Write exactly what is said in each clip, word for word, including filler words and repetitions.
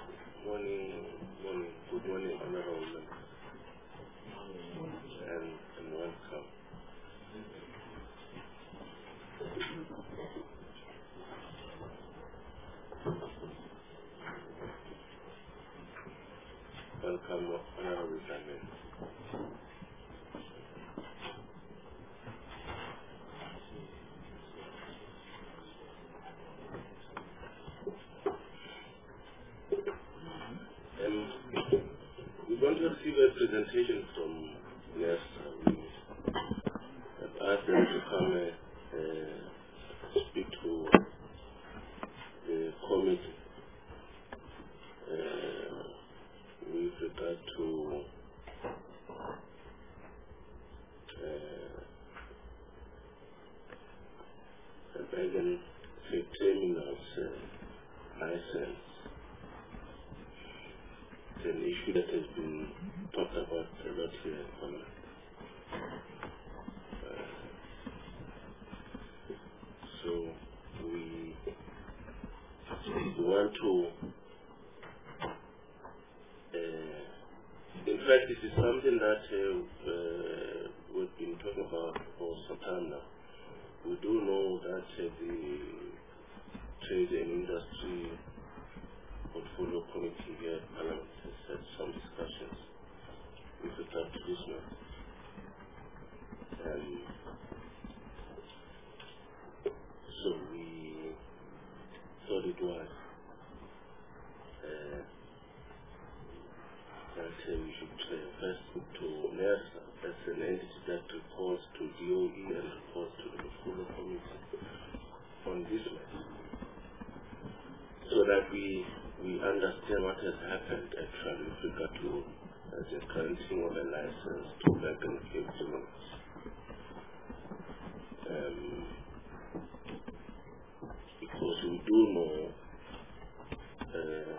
Morning, morning, good morning, honorable members, and, and welcome. Welcome, honorable Daniel. Um, we're going to receive a presentation from NERSA. We have asked them to come uh, uh, speak to the committee uh, with regard to uh, the Bergen Freight Terminal's uh, license. It's an issue that has been talked about a lot here in Holland. Uh, so we, we want to, uh, in fact, this is something that uh, uh, we've been talking about for some time now. We do know that uh, the Trade and Industry Portfolio Committee here at Parliament has had some discussions with regard to this matter. Um, so we thought it was uh, that uh, we should uh, first look to NERSA. That's an entity that reports to D O E and reports to the Portfolio Committee on this matter, so that we we understand what has happened actually with regard to uh, the granting of a license to Bergen Freight Terminals. Um, because we do know uh,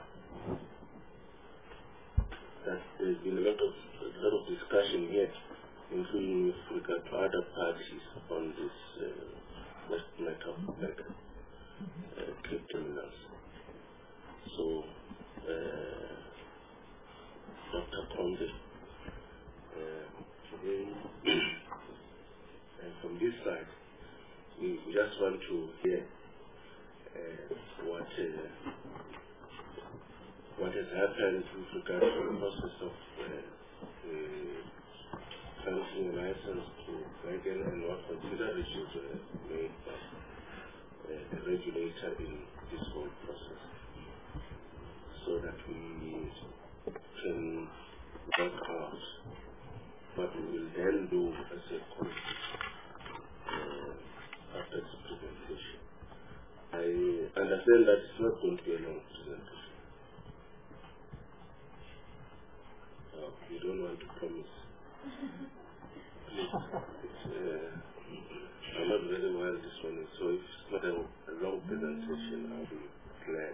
that there's been a lot of a lot of discussion here, including with regard to other parties on this uh, West matter of Bergen uh, Freight Terminals. So, uh, Doctor Conde, uh, today, and from this side, we just want to hear uh, what uh, what has happened with regard to the process of uh, uh, granting a license to Bergen and what considerations were made by uh, the regulator in this whole process, so that we can work out what we will then do as a committee uh, after this presentation. I understand that it's not going to be a long presentation. Uh, you don't want to promise. Please, it's, uh, I'm not very well this morning, so if it's not a, a long presentation, I'll be glad.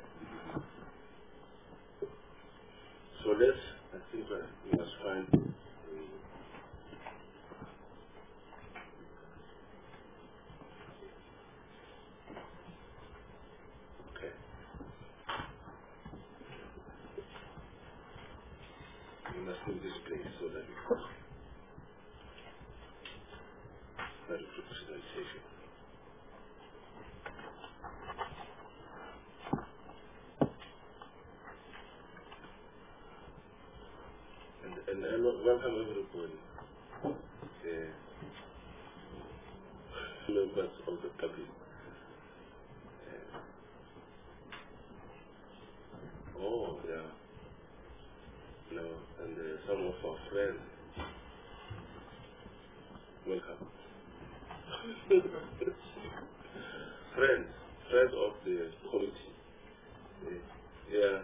So let's, I think uh, we must find um, okay. We must move this place so that we can start the presentation. And, and, and welcome everybody, uh, members of the public. Uh, oh, yeah. No, and uh, some of our friends. Welcome. friends, friends of the committee. Uh, yeah.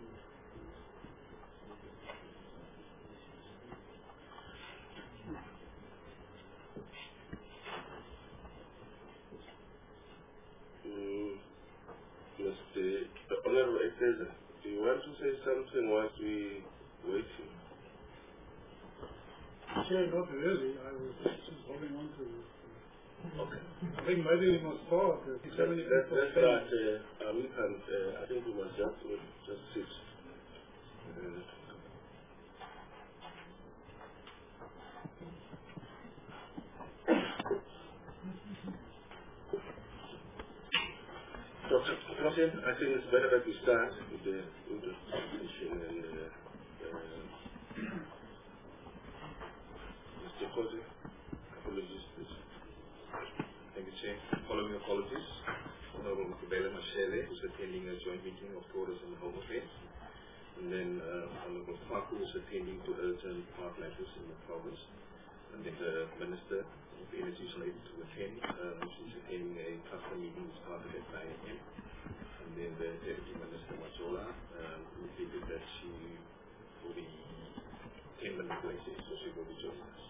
Mm, Mister The Honorable Executive, do you want to say something whilst we waiting? Chair, not really. I was just holding on to. Okay. I think maybe we must start. If so many Let's people let's stay. start. Uh, uh, we can. Uh, I think we must just we'll just sit motion, I think it's better that we start with the introduction and uh, uh, Mister Khoza, apologies please. Thank you, Chair. Following apologies, Honorable Makubela Mashele, who's attending a joint meeting of Tourism and Home Affairs. And then uh, Honorable Faku, who's attending to urgent park matters in the province. And then the Minister of Energy is unable to attend. Um, she's attending a cluster meeting which started at nine A M And then the Deputy Minister, Majola, um, indicated that she will be ten minutes late, so she will be joining us.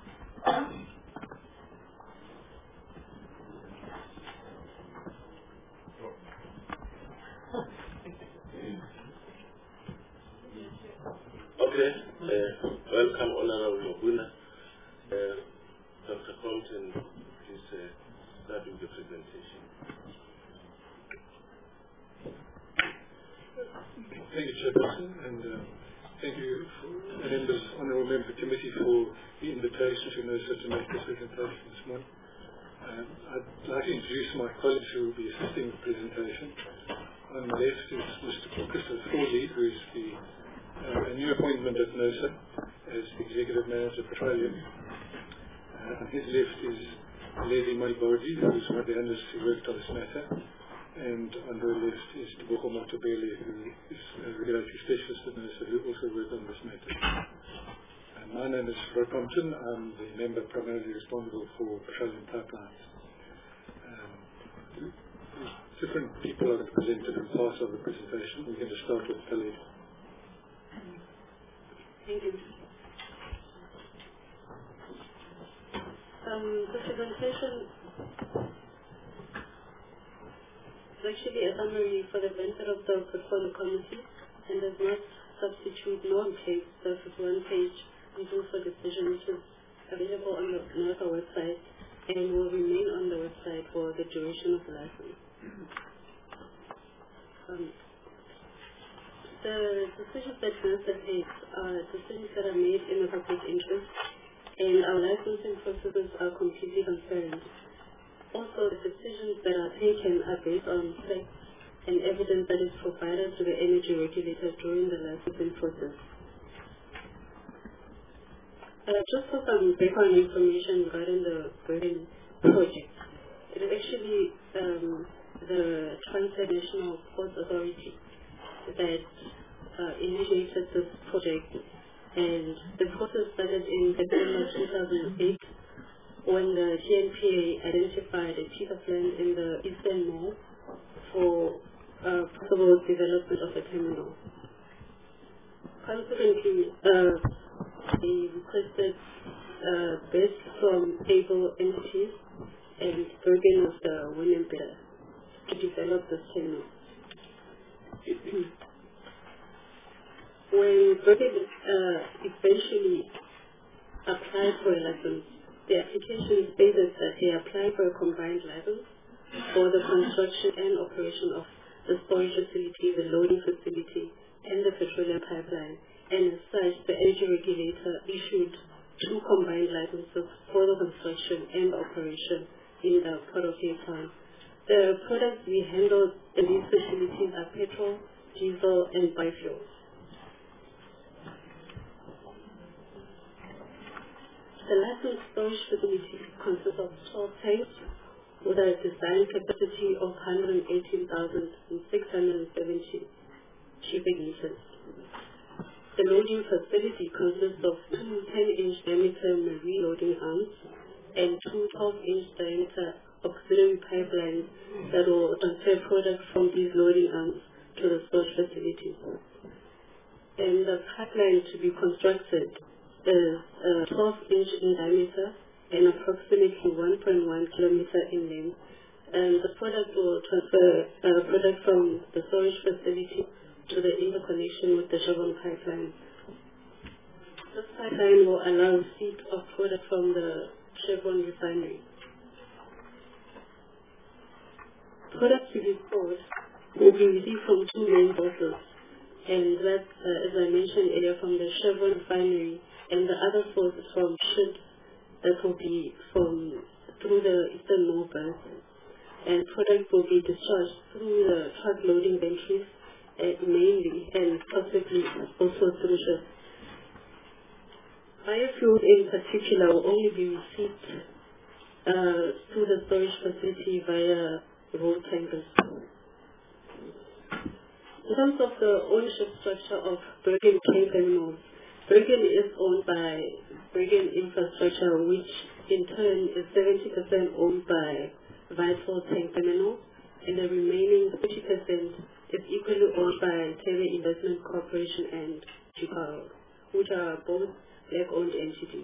Okay, uh, welcome Honorable Mabuna. Uh, Doctor Compton, please uh, start with the presentation. Thank you, Chairperson, and uh, thank you, for, members, Honourable Member of the Committee, for the invitation to NERSA to make this presentation this morning. Um, I'd like to introduce my colleagues who will be assisting with the presentation. On my left is Mister Christopher Fawley, who is the uh, a new appointment at NERSA as the Executive Manager of Petroleum. Uh, on his left is Lady Maliborgi, who is one of the analysts who worked on this matter. And on her left is Tebogo Motobele, who is a regulatory specialist at NERSA, who also worked on this matter. And my name is Rod Compton. I'm the member primarily responsible for petroleum pipelines. Um, different people are represented in parts of the presentation. We're going to start with Khaled. Thank you. Um, the presentation is actually a summary for the benefit of the portfolio committee and does not substitute nor replace the fifty-one page rule for decision, which is available on the NERSA website and will remain on the website for the duration of the license. Um, The decisions that NERSA takes are decisions that are made in the public interest, and our licensing processes are completely transparent. Also, the decisions that are taken are based on facts and evidence that is provided to the energy regulator during the licensing process. Uh, just for some background information regarding the Bergen project, it is actually um, the Transnet National Ports Authority that uh, initiated this project, and the process started in September two thousand eight when the T N P A identified a piece of land in the Eastern Mall for uh, possible development of the terminal. Consequently, uh, they requested uh, bids from able entities, and Bergen was the winning bidder to develop this terminal. When Bergen uh, eventually applied for a license, the application stated that they applied for a combined license for the construction and operation of the storage facility, the loading facility, and the petroleum pipeline. And as such, the energy regulator issued two combined licenses for the construction and operation in the Port of Cape Town. The products we handle in these facilities are petrol, diesel, and biofuels. The licensed storage facility consists of twelve tanks with a design capacity of one hundred eighteen thousand six hundred seventy cubic meters. The loading facility consists of two ten inch diameter marine loading arms and two twelve inch diameter auxiliary pipelines that will transfer products from these loading arms to the storage facility. And the pipeline to be constructed is uh, twelve inch in diameter and approximately one point one kilometer in length. And the product will transfer uh, product from the storage facility to the interconnection with the Chevron pipeline. This pipeline will allow receipt of product from the Chevron refinery. Products to be stored will be received from two main sources, and that, uh, as I mentioned earlier, from the Chevron refinery, and the other source is from ships that will be from through the Eastern Mall Berth. and product will be discharged through the truck loading entries uh, mainly, and possibly also through ships. Biofuels in particular will only be received uh, through the storage facility via road tankers. In terms of the ownership structure of Bergen Tank Terminals, Bergen is owned by Bergen Infrastructure, which in turn is seventy percent owned by Vital Tank Terminals, and the remaining thirty percent is equally owned by Tele Investment Corporation and Chiparo, which are both black-owned entities.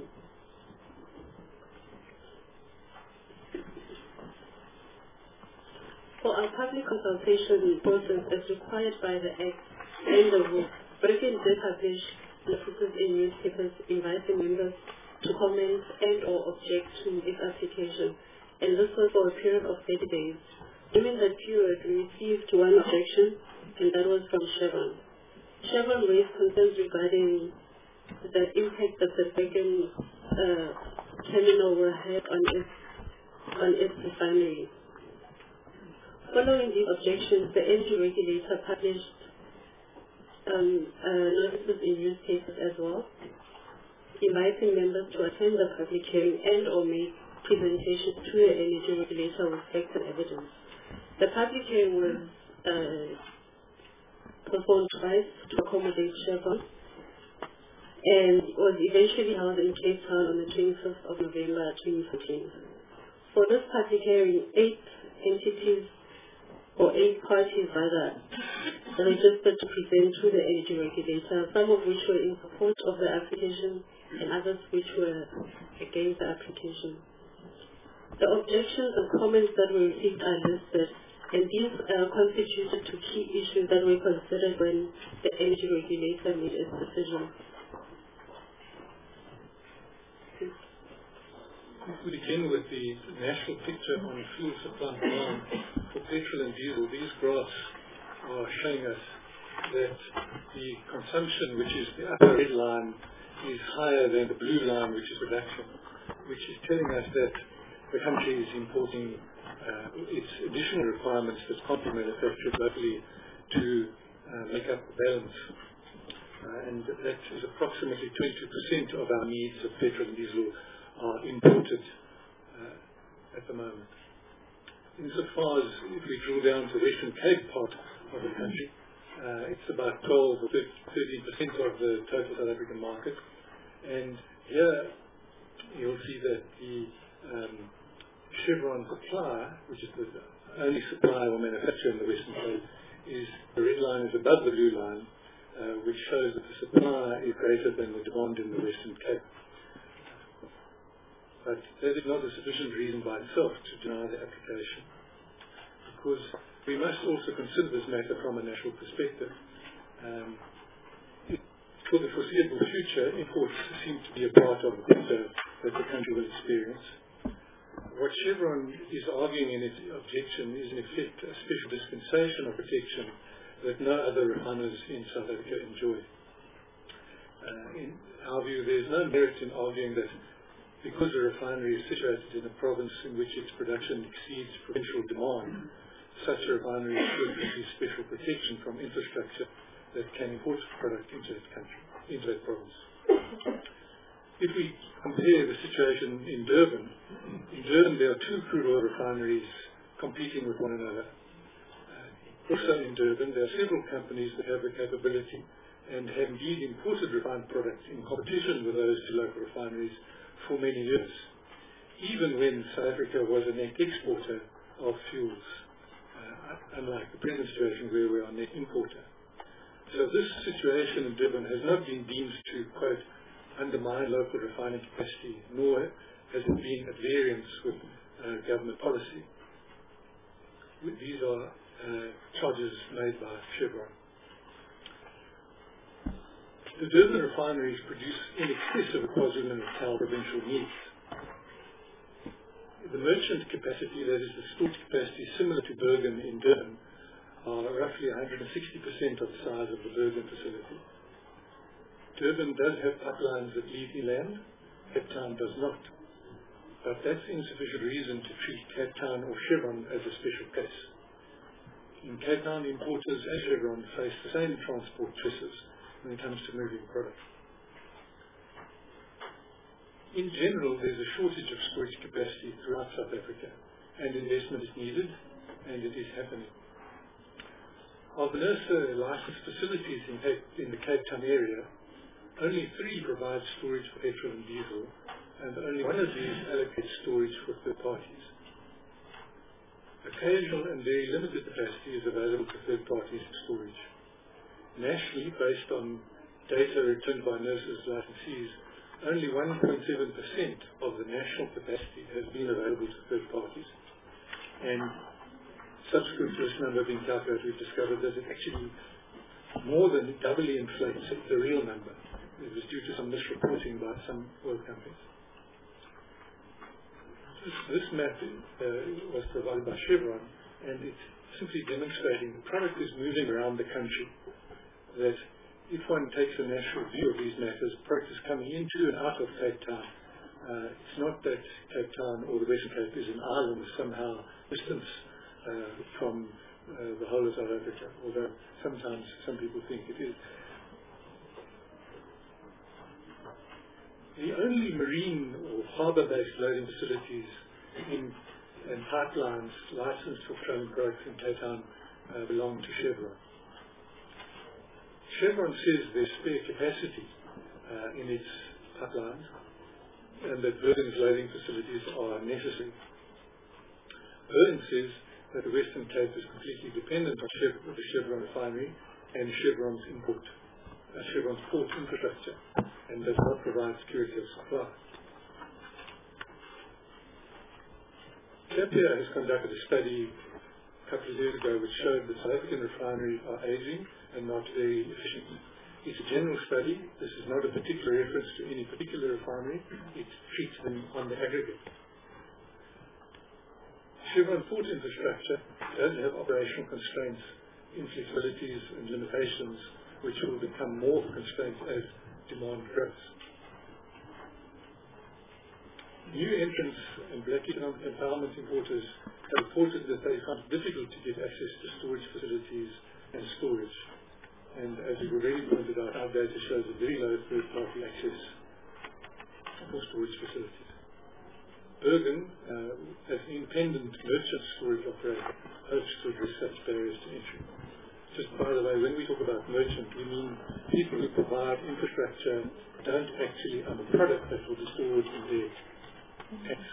For our public consultation process as required by the Act and the rules, Bergen did publish notices in newspapers inviting members to comment and or object to its application, and this was for a period of thirty days. During that period, we received one objection, and that was from Chevron. Chevron raised concerns regarding the impact that the Bergen uh, terminal will have on its, on its refinery. Following these objections, the energy regulator published um, uh, notices in newspapers as well, inviting members to attend the public hearing and or make presentations to the energy regulator with facts and evidence. The public hearing was uh, postponed twice to accommodate Chevron, and was eventually held in Cape Town on the twenty-fifth of November twenty fourteen. For this public hearing, eight entities or eight parties rather registered to present to the energy regulator, some of which were in support of the application and others which were against the application. The objections and comments that were received are listed, and these uh, constituted two key issues that were considered when the energy regulator made its decision. We begin with the national picture on fuel supply and demand for petrol and diesel. These graphs are showing us that the consumption, which is the upper red line, is higher than the blue line, which is production, which is telling us that the country is importing uh, its additional requirements that can't be manufactured locally to uh, make up the balance. Uh, and that is approximately twenty percent of our needs of petrol and diesel are imported uh, at the moment. Insofar as if we drill down to the Western Cape part of the country, uh, it's about twelve or thirteen percent of the total South African market. And here you'll see that the um, Chevron supply, which is the only supply or manufacturer in the Western Cape, is the red line is above the blue line, uh, which shows that the supply is greater than the demand in the Western Cape. But that is not a sufficient reason by itself to deny the application, because we must also consider this matter from a national perspective. Um, for the foreseeable future, imports seem to be a part of the picture that the country will experience. What Chevron is arguing in its objection is in effect a special dispensation of protection that no other refiners in South Africa enjoy. Uh, in our view, there is no merit in arguing that because a refinery is situated in a province in which its production exceeds provincial demand, such a refinery should receive special protection from infrastructure that can import product into that country, into that province. If we compare the situation in Durban, in Durban there are two crude oil refineries competing with one another. Uh, also in Durban there are several companies that have the capability and have indeed imported refined products in competition with those two local refineries for many years, even when South Africa was a net exporter of fuels, uh, unlike the present situation where we are a net importer. So this situation in Durban has not been deemed to, quote, undermine local refining capacity, nor has it been at variance with uh, government policy. These are uh, charges made by Chevron. The Durban refineries produce in excess of the KwaZulu-Natal provincial needs. The merchant capacity, that is the stored capacity similar to Bergen in Durban, are roughly one hundred sixty percent of the size of the Bergen facility. Durban does have pipelines that lead inland, Cape Town does not. but that's insufficient reason to treat Cape Town or Chevron as a special case. In Cape Town, importers and Chevron face the same transport choices when it comes to moving product. In general, there's a shortage of storage capacity throughout South Africa, and investment is needed, and it is happening. Of the NERSA licensed facilities in, Cape, in the Cape Town area, only three provide storage for petrol and diesel, and only one of these allocates storage for third parties. Occasional and very limited capacity is available to third parties for storage. Nationally, based on data returned by NERSA's licensees, only one point seven percent of the national capacity has been available to third parties. And subsequent to this number being calculated, we've discovered that it actually more than doubly inflates the real number. It was due to some misreporting by some oil companies. This, this map uh, was provided by Chevron, and it's simply demonstrating the product is moving around the country. That if one takes a national view of these matters, product is coming into and out of Cape Town. Uh, it's not that Cape Town or the Western Cape is an island somehow distant uh, from uh, the whole of South Africa, although sometimes some people think it is. The only marine or harbour-based loading facilities in, and pipelines licensed for petroleum products in Cape Town uh, belong to Chevron. Chevron says there's spare capacity uh, in its pipelines and that Bergen's loading facilities are necessary. Bergen says that the Western Cape is completely dependent on Chev the Chevron refinery and Chevron's import, uh, Chevron's port infrastructure, and does not provide security of supply. CAPIA has conducted a study a couple of years ago which showed that South African refineries are aging and not very efficient. It's a general study. This is not a particular reference to any particular refinery. It treats them on the aggregate. Chevron port infrastructure does have operational constraints, inflexibilities and limitations which will become more constraints as demand grows. New entrants and black economic empowerment importers have reported that they find it difficult to get access to storage facilities and storage. And as we've already pointed out, our data shows a very low third-party access for storage facilities. Bergen, uh, as an independent merchant storage operator, hopes to address such barriers to entry. Just by the way, when we talk about merchant, we mean people who provide infrastructure don't actually own a product that will be stored in their tanks.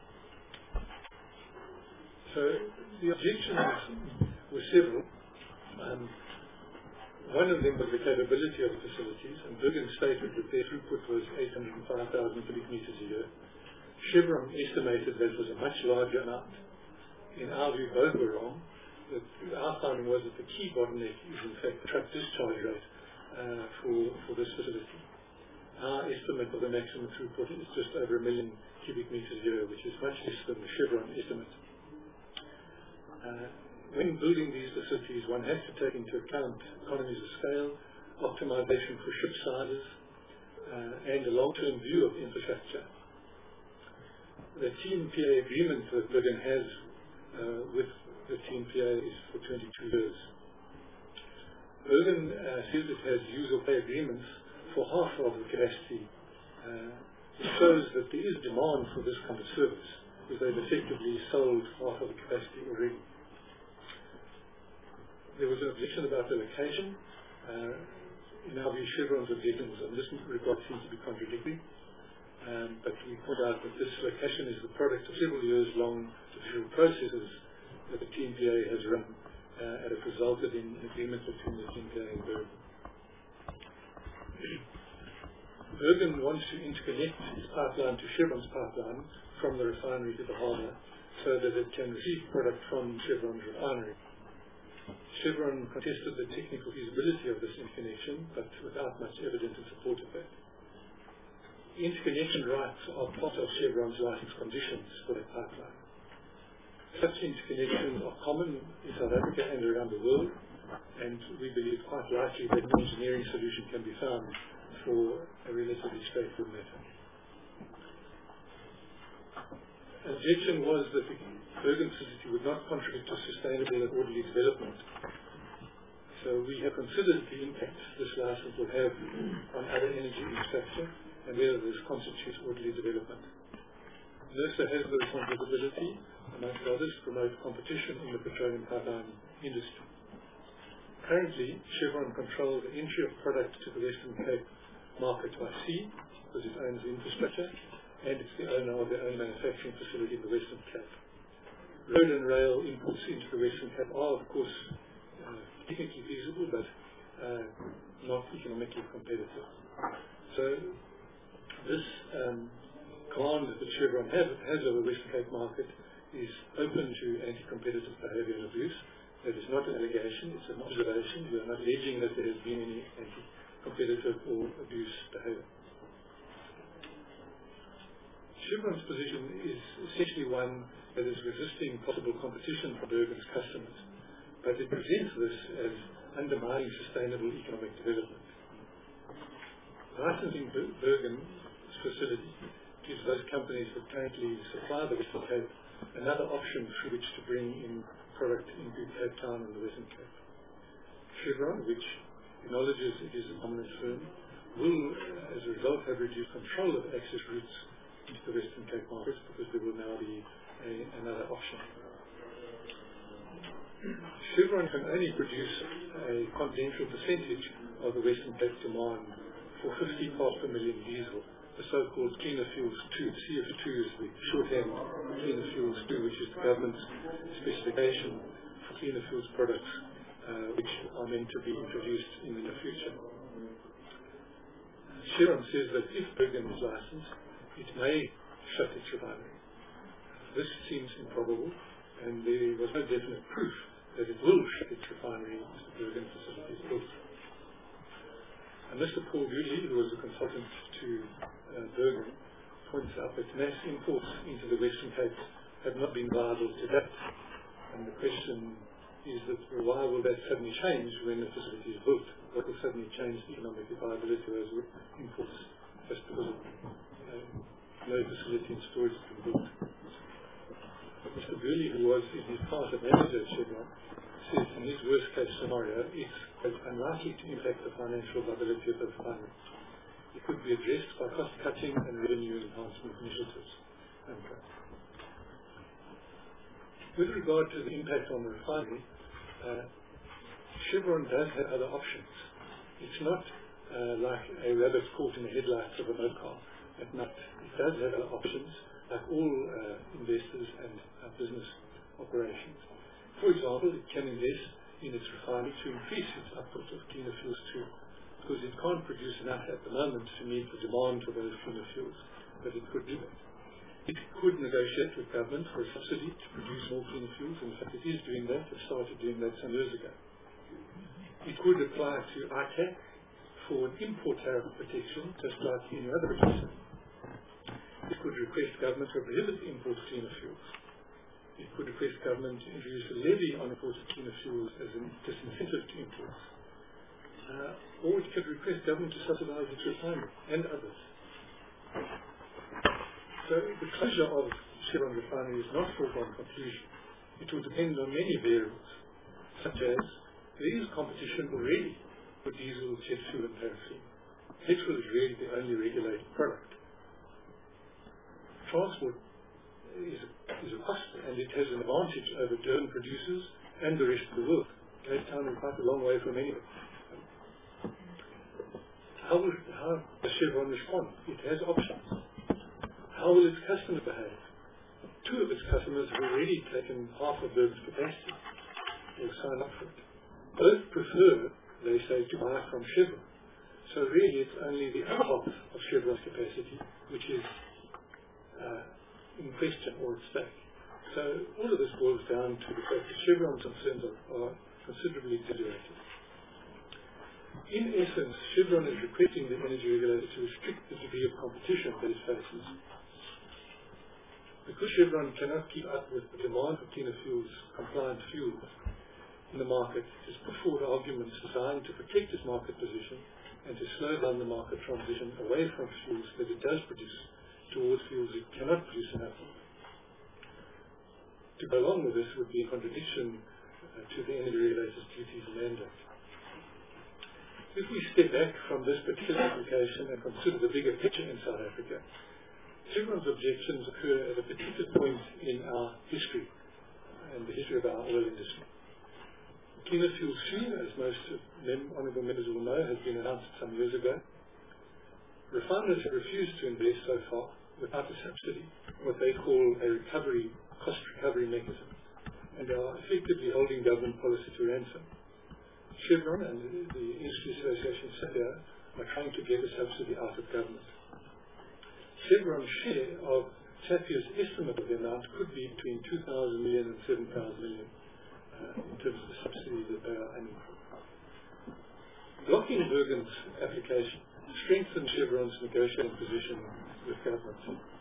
So the objections were several. Um, One of them was the capability of the facilities, and Bergen stated that their throughput was eight hundred five thousand cubic meters a year. Chevron estimated that was a much larger amount. In our view, both were wrong. That our finding was that the key bottleneck is in fact the truck discharge rate uh, for, for this facility. Our estimate of the maximum throughput is just over a million cubic meters a year, which is much less than the Chevron estimate. Uh, When building these facilities, one has to take into account economies of scale, optimization for ship sizes, uh, and a long-term view of infrastructure. The T N P A agreement that Bergen has uh, with the T N P A is for twenty-two years. Bergen uh, says it has use or pay agreements for half of the capacity. Uh, it shows that there is demand for this kind of service, because they've effectively sold half of the capacity already. There was an objection about the location. Uh, in our view, Chevron's objections in this regard seem to be contradictory. Um, but we point out that this location is the product of several years long different processes that the T N P A has run, uh, and it resulted in an agreement between the T N P A and Bergen. Bergen wants to interconnect its pipeline to Chevron's pipeline from the refinery to the harbour so that it can receive product from Chevron's refinery. Chevron contested the technical feasibility of this interconnection, but without much evidence in support of that. Interconnection rights are part of Chevron's license conditions for that pipeline. Such interconnections are common in South Africa and around the world, and we believe quite likely that an engineering solution can be found for a relatively straightforward matter. objection was that the Bergen facility would not contribute to sustainable and orderly development. So we have considered the impact this license will have on other energy infrastructure and whether this constitutes orderly development. NERSA has the responsibility, amongst others, to promote competition in the petroleum pipeline industry. Currently, Chevron controls the entry of products to the Western Cape market by sea, because it owns the infrastructure, and it's the owner of their own manufacturing facility in the Western Cape. Road and rail imports into the Western Cape are, of course, uh, technically feasible, but uh, not economically competitive. So this um, command that Chevron have, has over the Western Cape market is open to anti-competitive behaviour and abuse. That is not an allegation, it's an observation. We are not alleging that there has been any anti-competitive or abuse behaviour. Chevron's position is essentially one that is resisting possible competition for Bergen's customers, but it presents this as undermining sustainable economic development. Licensing Bergen's facility gives those companies that currently supply the Western Cape another option through which to bring in product into Cape Town and the Western Cape. Chevron, which acknowledges it is a dominant firm, will, as a result, have reduced control of access routes into the Western Cape markets because there will now be a, another option. Chevron can only produce a confidential percentage of the Western Cape demand for fifty parts per million diesel, the so-called Cleaner Fuels two. C F two is the shorthand Cleaner Fuels two, which is the government's specification for cleaner fuels products, uh, which are meant to be introduced in the near future. Chevron says that if Bergen is licensed, it may shut its refinery. This seems improbable, and there was no definite proof that it will shut its refinery if the Bergen facility is built. And Mister Paul Goodley, who was a consultant to uh, Bergen, points out that mass imports into the Western Cape have not been viable to date. And the question is that, well, why will that suddenly change when the facility is built? What will suddenly change the economic viability of those imports just because of uh, no facility and storage has been built? Mister Goodley, who was in his past a manager at Chevron, says in his worst case scenario, it's unlikely to impact the financial viability of the refinery. It could be addressed by cost-cutting and revenue enhancement initiatives. Okay. With regard to the impact on the refinery, uh, Chevron does have other options. It's not uh, like a rabbit caught in the headlights of a motor car at night. It does have other options, like all uh, investors and uh, business operations. For example, it can invest in its refinery to increase its output of cleaner fuels too, because it can't produce enough at the moment to meet the demand for those cleaner fuels, but it could do that. It could negotiate with government for a subsidy to produce more cleaner fuels. In fact, it is doing that. It started doing that some years ago. It could apply to I T A C for an import tariff protection, just like any other producer. It could request government to prohibit the import of cleaner fuels. It could request government to introduce a levy on imported cleaner fuels as a disincentive to imports. Uh, or it could request government to subsidize its refinery and others. So the closure of Chevron refinery is not a foregone conclusion. It will depend on many variables, such as there is competition already for diesel, jet fuel and paraffin. Petrol is really the only regulated product. Transport is a, is a cost, and it has an advantage over Durban producers and the rest of the world. Cape Town is quite a long way from anywhere. How will how does Chevron respond? It has options. How will its customers behave? Two of its customers have already taken half of Bergen's capacity. They'll sign up for it. Both prefer, they say, to buy from Chevron. So really it's only the other half of Chevron's capacity which is uh, in question or at stake. So all of this boils down to the fact that Chevron's concerns are, are considerably exaggerated. In essence, Chevron is requesting the energy regulator to restrict the degree of competition that it faces. Because Chevron cannot keep up with the demand for cleaner fuels, compliant fuels in the market, it has put forward arguments designed to protect its market position and to slow down the market transition away from fuels that it does produce towards fuels it cannot produce enough of. To go along with this would be in contradiction uh, to the Energy Regulators Duties mandate. If we step back from this particular application and consider the bigger picture in South Africa, Chevron's objections occur at a particular point in our history and the history of our oil industry. Cleaner Fuel Three, as most mem honourable members will know, has been announced some years ago. Refiners have refused to invest so far without a subsidy, what they call a recovery, cost recovery mechanism, and are effectively holding government policy to ransom. Chevron and the Industry Association SAPIA are trying to get a subsidy out of government. Chevron's share of SAPIA's estimate of the amount could be between two thousand million and seven thousand million uh, in terms of the subsidy that they are aiming for. Blocking Bergen's application strengthens Chevron's negotiating position with government.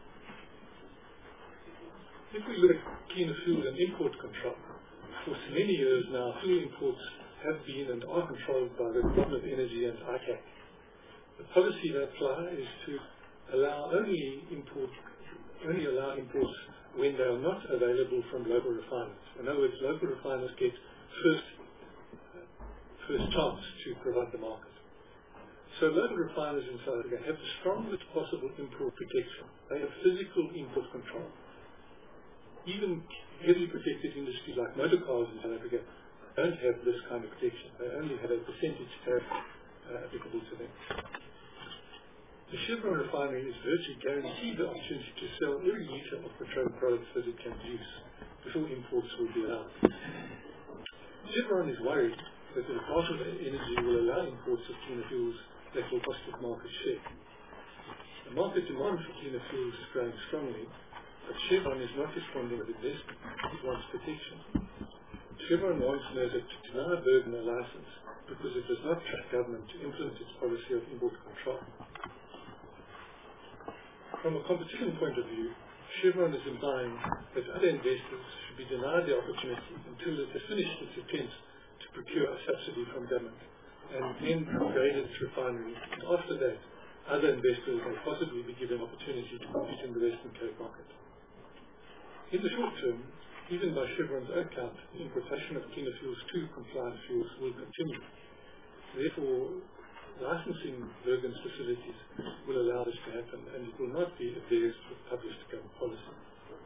If we look at cleaner fuel and import control, for many years now, fuel imports have been and are controlled by the Department of Energy and I C A C. The policy they apply is to allow only import, only allow imports when they are not available from local refiners. In other words, local refiners get first, uh, first chance to provide the market. So local refiners in South Africa have the strongest possible import protection. They have physical import control. Even heavily protected industries like motor cars in South Africa don't have this kind of protection. They only have a percentage tariff uh, applicable to them. The Chevron refinery is virtually guaranteed the opportunity to sell every litre of petroleum products that it can produce before imports will be allowed. Chevron is worried that the Department of Energy will allow imports of cleaner fuels that will cost it market share. The market demand for cleaner fuels is growing strongly, but Chevron is not responding with investment. It wants protection. Chevron wants NERSA to deny Bergen a license because it does not trust government to implement its policy of import control. From a competition point of view, Chevron is implying that other investors should be denied the opportunity until it has finished its attempts to procure a subsidy from government and then upgrade its refinery. And after that, other investors may possibly be given opportunity to compete in the Western Cape market. In the short term, even by Chevron's own count, the importation of cleaner fuels to compliant fuels will continue. Therefore, licensing Bergen's facilities will allow this to happen, and it will not be at variance with published government policy.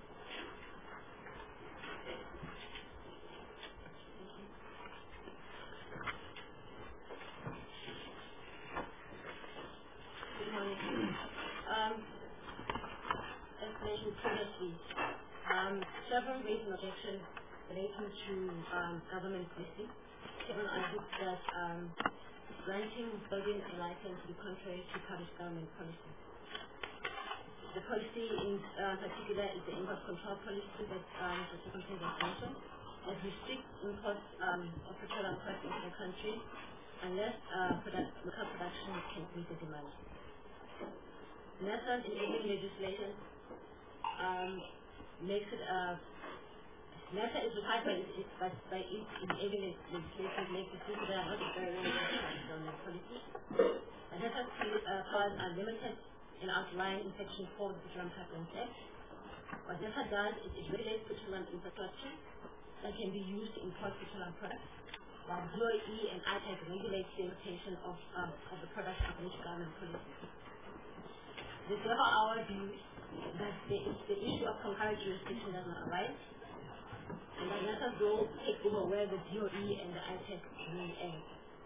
Good morning. Um, as mentioned previously, Um, Chevron raised an objection relating to um, government policy. Chevron argued that um, granting Bergen a license would be contrary to published government policy. The policy in uh, particular is the import control policy that um, the Secretary has mentioned, that restricts imports um, of petroleum products into the country unless uh, product, local production can meet the demand. NERSA's enabling legislation um, makes it a NERSA is required by its by, by its enabling legislation to make decisions that are not very relevant on the policy. And NERSA's uh, powers are limited and outlined in Section four of the Petroleum Pipelines Act. What NERSA does is it regulates petroleum infrastructure that can be used to import petroleum products, while D O E and I P A C regulates the importation of um, of the products of each government policy. This is therefore our view that the, the issue of concurrent jurisdiction does not arise, and that NERSA's role takes over where the D O E and the I P A C really end.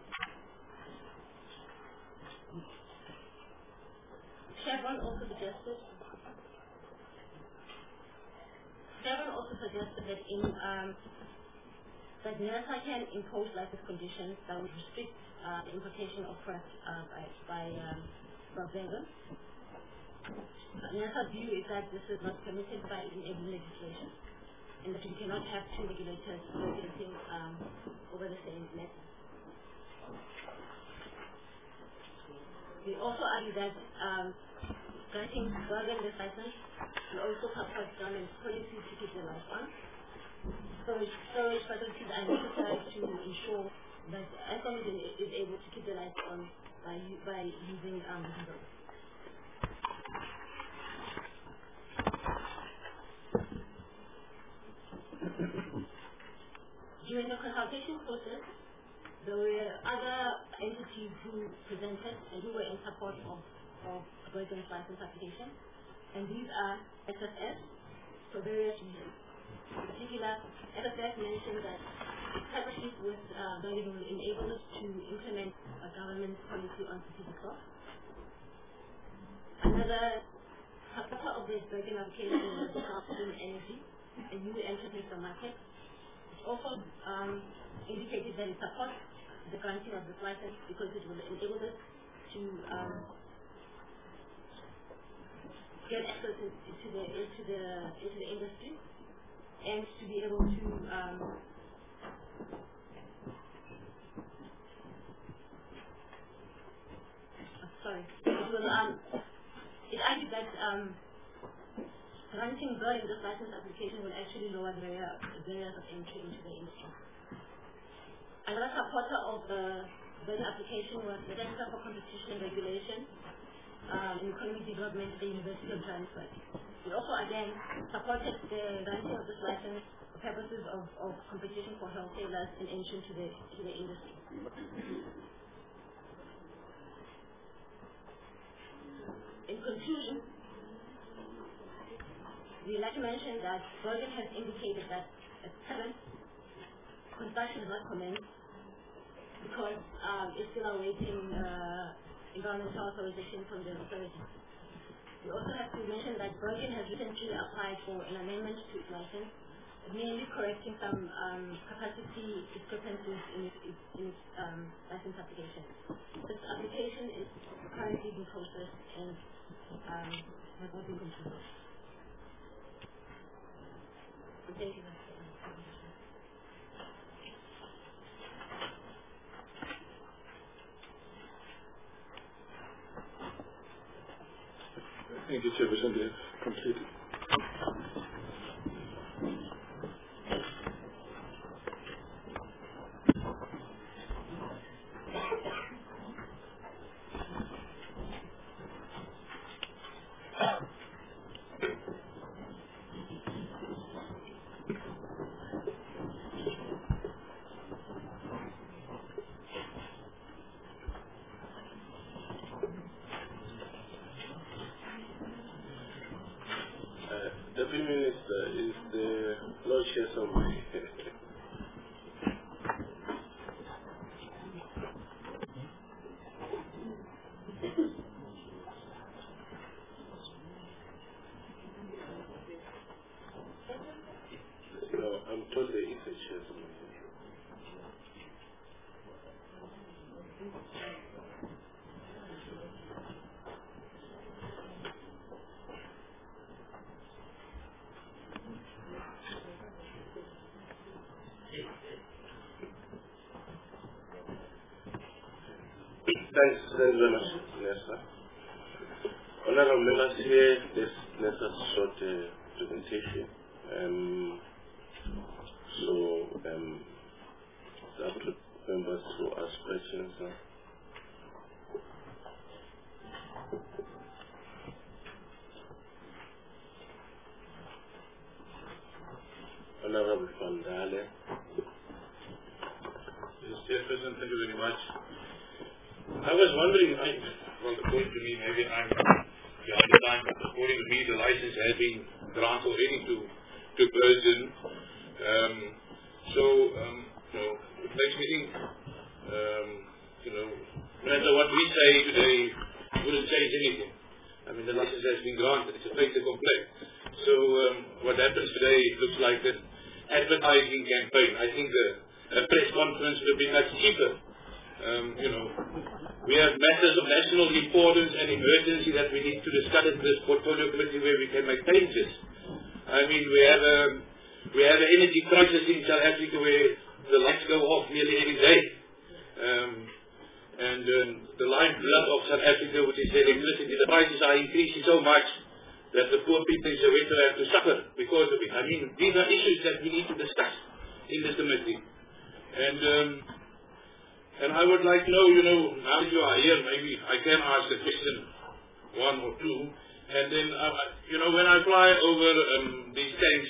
Chevron also suggested Chevron also suggested that in um, that NERSA can impose license conditions that would restrict uh, the importation of products uh, by by um, from Bergen. NERSA's view is that this is not permitted by enabling legislation, and that we cannot have two regulators regulating um, over the same matter. We also argue that um, granting Bergen this license will also support government policy to keep the lights on. Storage, storage facilities are necessary to ensure that Eskom is able to keep the lights on by, by using um, diesel. application process, there were other entities who presented and who were in support of, of Bergen's license application. And these are S F S for various reasons. In particular, S F S mentioned that its partnership with uh, Bergen will enable us to implement a government policy on strategic crops. Another supporter of the Bergen application was Carbon Energy, a new entrant in the market. It also um, indicated that it supports the granting of this license because it will enable us to um, get access into the into the into the industry and to be able to um, oh, sorry it will um, it argued that um, granting Bergen this license application will actually lower the barriers of entry into the industry. Another supporter of the Bergen application was the Center for Competition and Regulation um, and Economic Development at the University of Johannesburg. We also again supported the granting of this license for purposes of, of competition for wholesalers and entry to the to the industry. In conclusion, we'd like to mention that Bergen has indicated that at present construction is not commenced because um, it's still awaiting uh, environmental authorization from the authority. We also have to mention that Bergen has recently applied for an amendment to its license, mainly correcting some um, capacity discrepancies in its, in its um, license application. This application is currently being processed and um, has not been completed. Thank you. Thank you, Chairperson. We have completed. Deputy Minister, is the Lord Chair somewhere? No, I'm told there is a chair somewhere. Thanks, thanks very much, Nessa. Honorable members, here this Nessa's short uh, presentation. Um, so, um, it's up to members to ask questions now. Honorable Van Dale. Yes, Chairperson, thank you very much. I was wondering, I, well, according to me, maybe I'm behind the time, but according to me, the license has been granted already to, to Bergen. Um, so, um, you know, it makes me think, um, you know, no matter what we say today, it wouldn't change anything. I mean, the license has been granted. It's a fait accompli. So, um, what happens today, it looks like an advertising campaign. I think the a press conference would be much cheaper. Um, you know, we have matters of national importance and emergency that we need to discuss at this portfolio committee where we can make changes. I mean, we have a we have an energy crisis in South Africa where the lights go off nearly every day, um, and um, the lifeblood of South Africa, which is the electricity, the prices are increasing so much that the poor people in Soweto have to suffer because of it. I mean, these are issues that we need to discuss in this committee, and. Um, And I would like to know, you know, now that you are here, maybe I can ask a question, one or two, and then, uh, you know, when I fly over um, these tanks,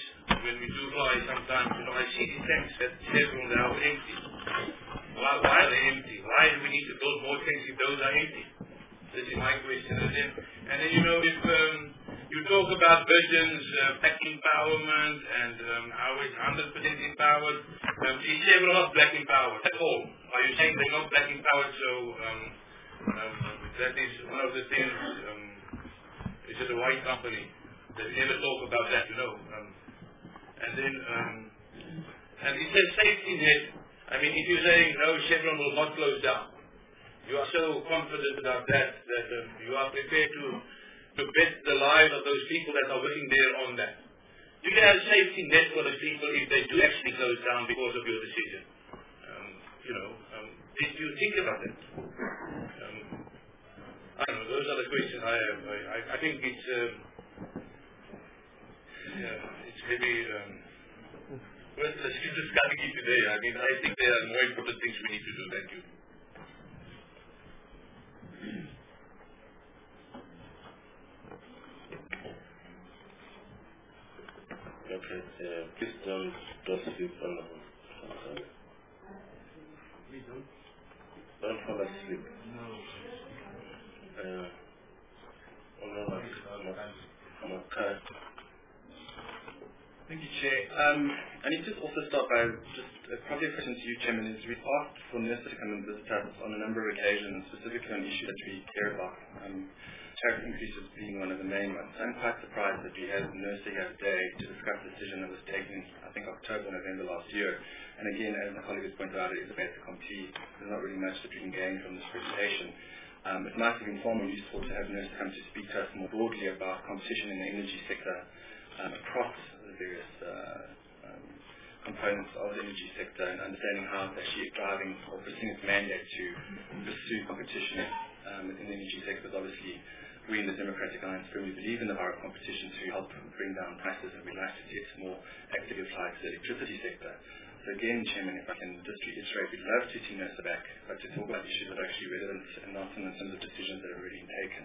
when we do fly sometimes, you know, I see these tanks at Chevron, they are empty. Why, why are they empty? Why do we need to build more tanks if those are empty? This is my question. And then, and then you know, if um, you talk about Virgin's uh, black empowerment and um, how it's one hundred percent empowered, um, is Chevron not black empowered at all? Are you saying they're not black empowered? So um, um, that is one of the things. Um, is it a white company? They never talk about that, you know. Um, and then, um, and it says safety net. I mean, if you're saying no, Chevron will not close down, you are so confident about that that um, you are prepared to to bet the lives of those people that are working there on that. You can have a safety net for the people if they do actually close down because of your decision. Um, you know, um, did you think about that? Um, I don't know. Those are the questions I have. I, I, I think it's. Um, Yeah, it's maybe, um, well, let's keep discussing it today. I mean, I think there are more important things we need to do. Thank you. Okay, uh, please don't, don't sleep on the phone. Please don't. Don't fall asleep. No. Uh, oh no, I'm, I'm okay. Thank you, Chair. Um, I need to also start by just uh, probably a question to you, Chairman, is we've asked for NERSA to come and visit us on a number of occasions, specifically on issues that we care about, um, tariff increases being one of the main ones. I'm quite surprised that we had NERSA here today to discuss the decision that was taken, I think, October, November last year. And again, as my colleague has pointed out, it is a fait accompli. There's not really much that we can gain from this presentation. Um, it might have been far more useful to have NERSA come to speak to us more broadly about competition in the energy sector um, across the various uh, um, components of the energy sector and understanding how it's actually driving or pursuing its mandate to pursue competition um, within the energy sector. Because obviously, we in the Democratic Alliance firmly believe in the power of competition to help bring down prices, and we'd like to see it more actively applied to the electricity sector. So again, Chairman, if I can just reiterate, we'd love to see NERSA back, but to talk about issues that are actually relevant and not in terms of decisions that have already been taken.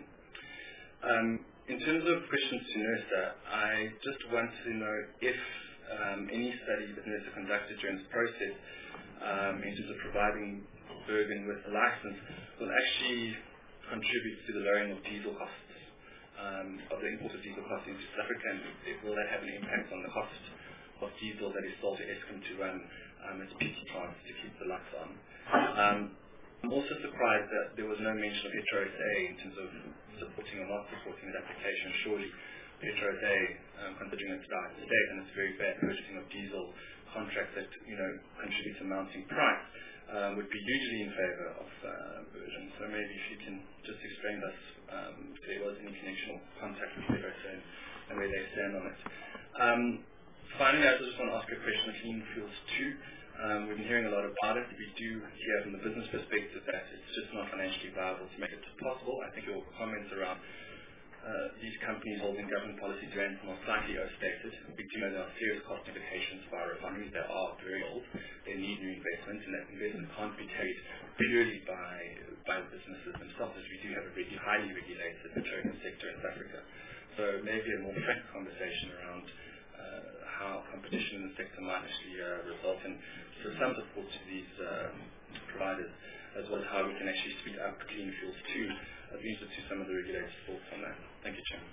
Um, in terms of questions to NERSA, I just want to know if um, any study that NERSA conducted during this process um, in terms of providing Bergen with a license will actually contribute to the lowering of diesel costs, um, of the import of diesel costs into South Africa, and it, will that have an impact on the cost of diesel that is sold to Eskom to run um, its P T plants to keep the lights on. Um, I'm also surprised that there was no mention of Petro S A in terms of supporting or not supporting that application. Surely Petro S A, um, considering its direct state and its very bad purchasing of diesel contracts that you know contribute to mounting price, um, would be hugely in favour of uh, Virgin. So maybe if you can just explain to us um, if there was any connection or contact with Petro S A and where they stand on it. Um, Finally, I just want to ask a question on Clean Fuels two. Um, we've been hearing a lot about it. We do hear from the business perspective that it's just not financially viable to make it possible. I think your comments around uh, these companies holding government policy grants are slightly overstated. We do know there are serious cost implications for our refineries. They are very old. They need new investment, and that investment can't be carried purely by by the businesses themselves, as we do have a really highly regulated petroleum sector in South Africa. So maybe a more frank conversation around Uh, how competition in the sector might actually uh, result in so some support to these um, providers, as well as how we can actually speed up Clean Fuels too. I'd be interested to some of the regulators' thoughts on that. Thank you, Chairman.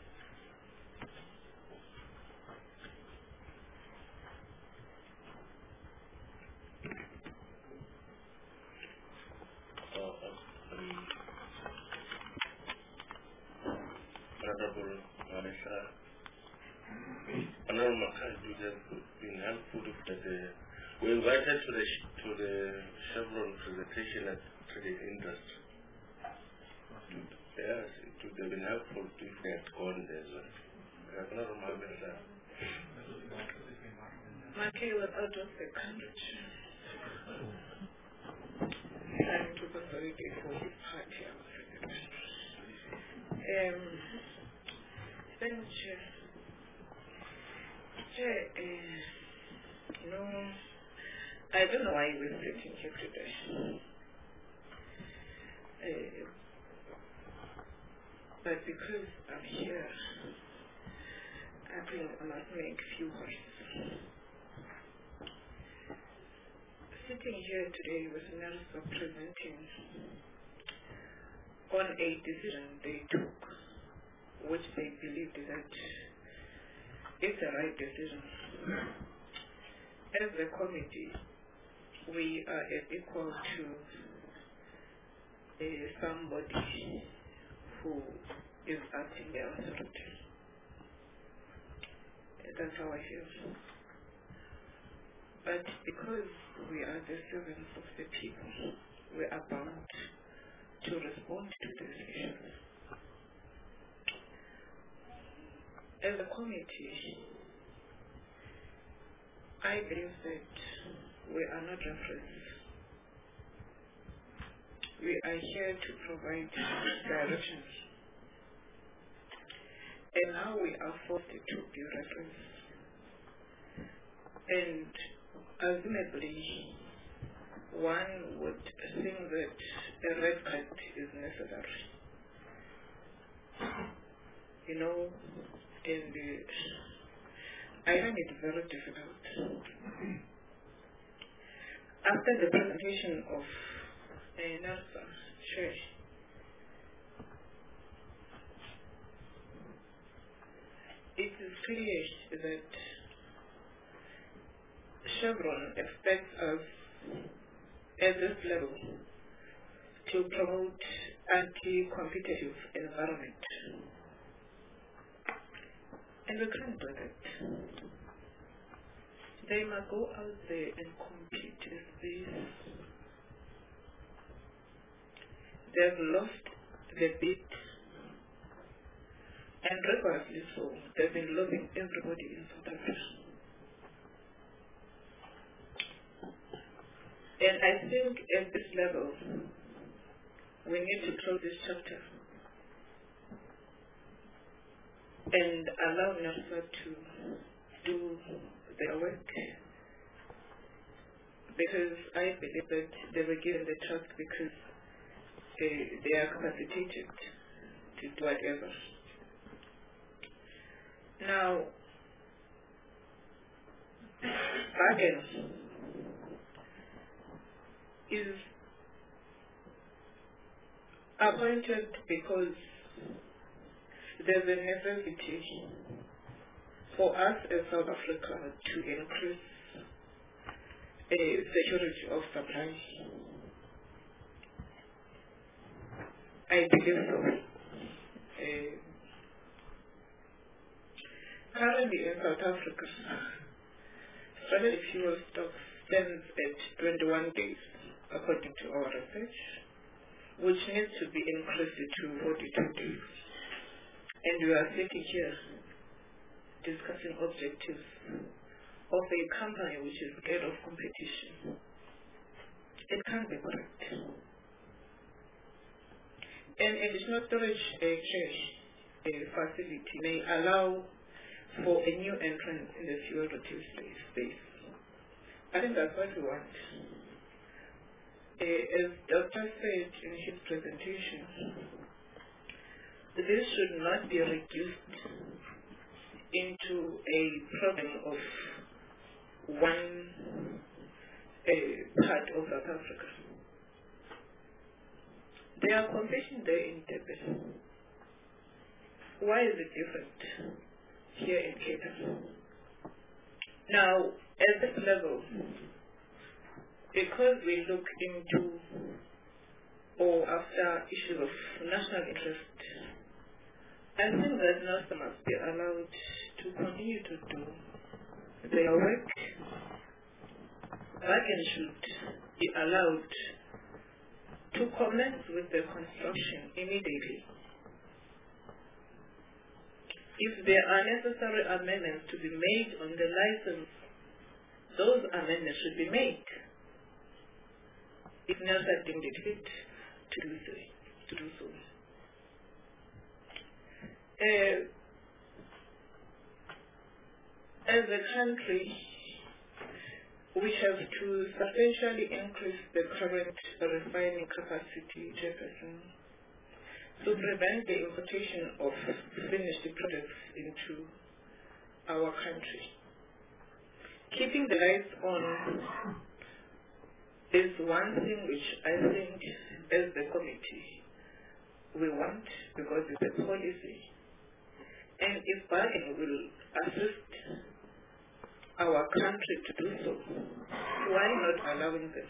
Honorable Vanessa, Honorable Makai, you have been helpful that uh, we invited to the to the Chevron presentation at Trade Industry. Yes, it would have been helpful if they had gone there as well. Honorable Vanessa. Makai was out of the country. Time to consolidate for his party. Um, Thank you. Chair, uh, no, I don't know why we're sitting here today. Uh, but because I'm here, I think I must make few words. Sitting here today with NERSA presenting on a decision they took, which they believed that is the right decision. As a committee, we are equal to uh, somebody who is acting their authority. That's how I feel. But because we are the servants of the people, we are bound to respond to these issues. As a committee, I believe that we are not referees. We are here to provide directions. And now we are forced to be referees. And assumably, one would think that a red card is necessary. You know, and uh, I find it very difficult. After the presentation of a NERSA church, it is clear that Chevron expects us at this level to promote anti-competitive environment. And we can't do that. They must go out there and compete with this. They've lost the bid, and rigorously so. They've been losing everybody in South Africa. And I think at this level, we need to close this chapter and allow NERSA to do their work, because I believe that they were given the task because they, they are capacitated to do whatever. Now, bargain is appointed because there's a necessity for us as South Africa to increase a security of supply. I believe so. Uh, currently in South Africa, strategic fuel stock stands at twenty-one days, according to our research, which needs to be increased to forty-two days. And we are sitting here discussing objectives of a company which is scared of competition. It can't be correct. An additional storage uh, cache uh, facility may allow for a new entrance in the fuel retail space. I think that's what we want. Uh, as Doctor said in his presentation, this should not be reduced into a problem of one uh, part of South Africa. They are competing there in Durban. Why is it different here in Cape Town? Now, at this level, because we look into or after issues of national interest, I think that NERSA must be allowed to continue to do their work. Bargain should be allowed to commence with the construction immediately. If there are necessary amendments to be made on the license, those amendments should be made. If NERSA deemed it fit to do so. To do so. Uh, as a country, we have to substantially increase the current refining capacity, Jefferson, to prevent the importation of finished products into our country. Keeping the lights on is one thing which I think as the committee we want, because it's a policy. And if bargaining will assist our country to do so, why not allowing them?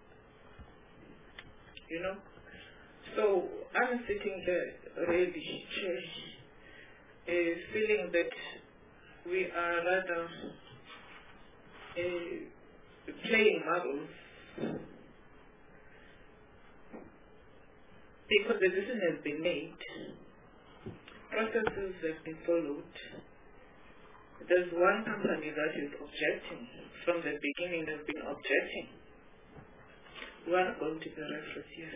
You know? So I'm sitting there really uh, feeling that we are rather uh, playing marbles, because the decision has been made, processes have been followed. There's one company that is objecting. From the beginning they've been objecting. We are not going to be referenced here,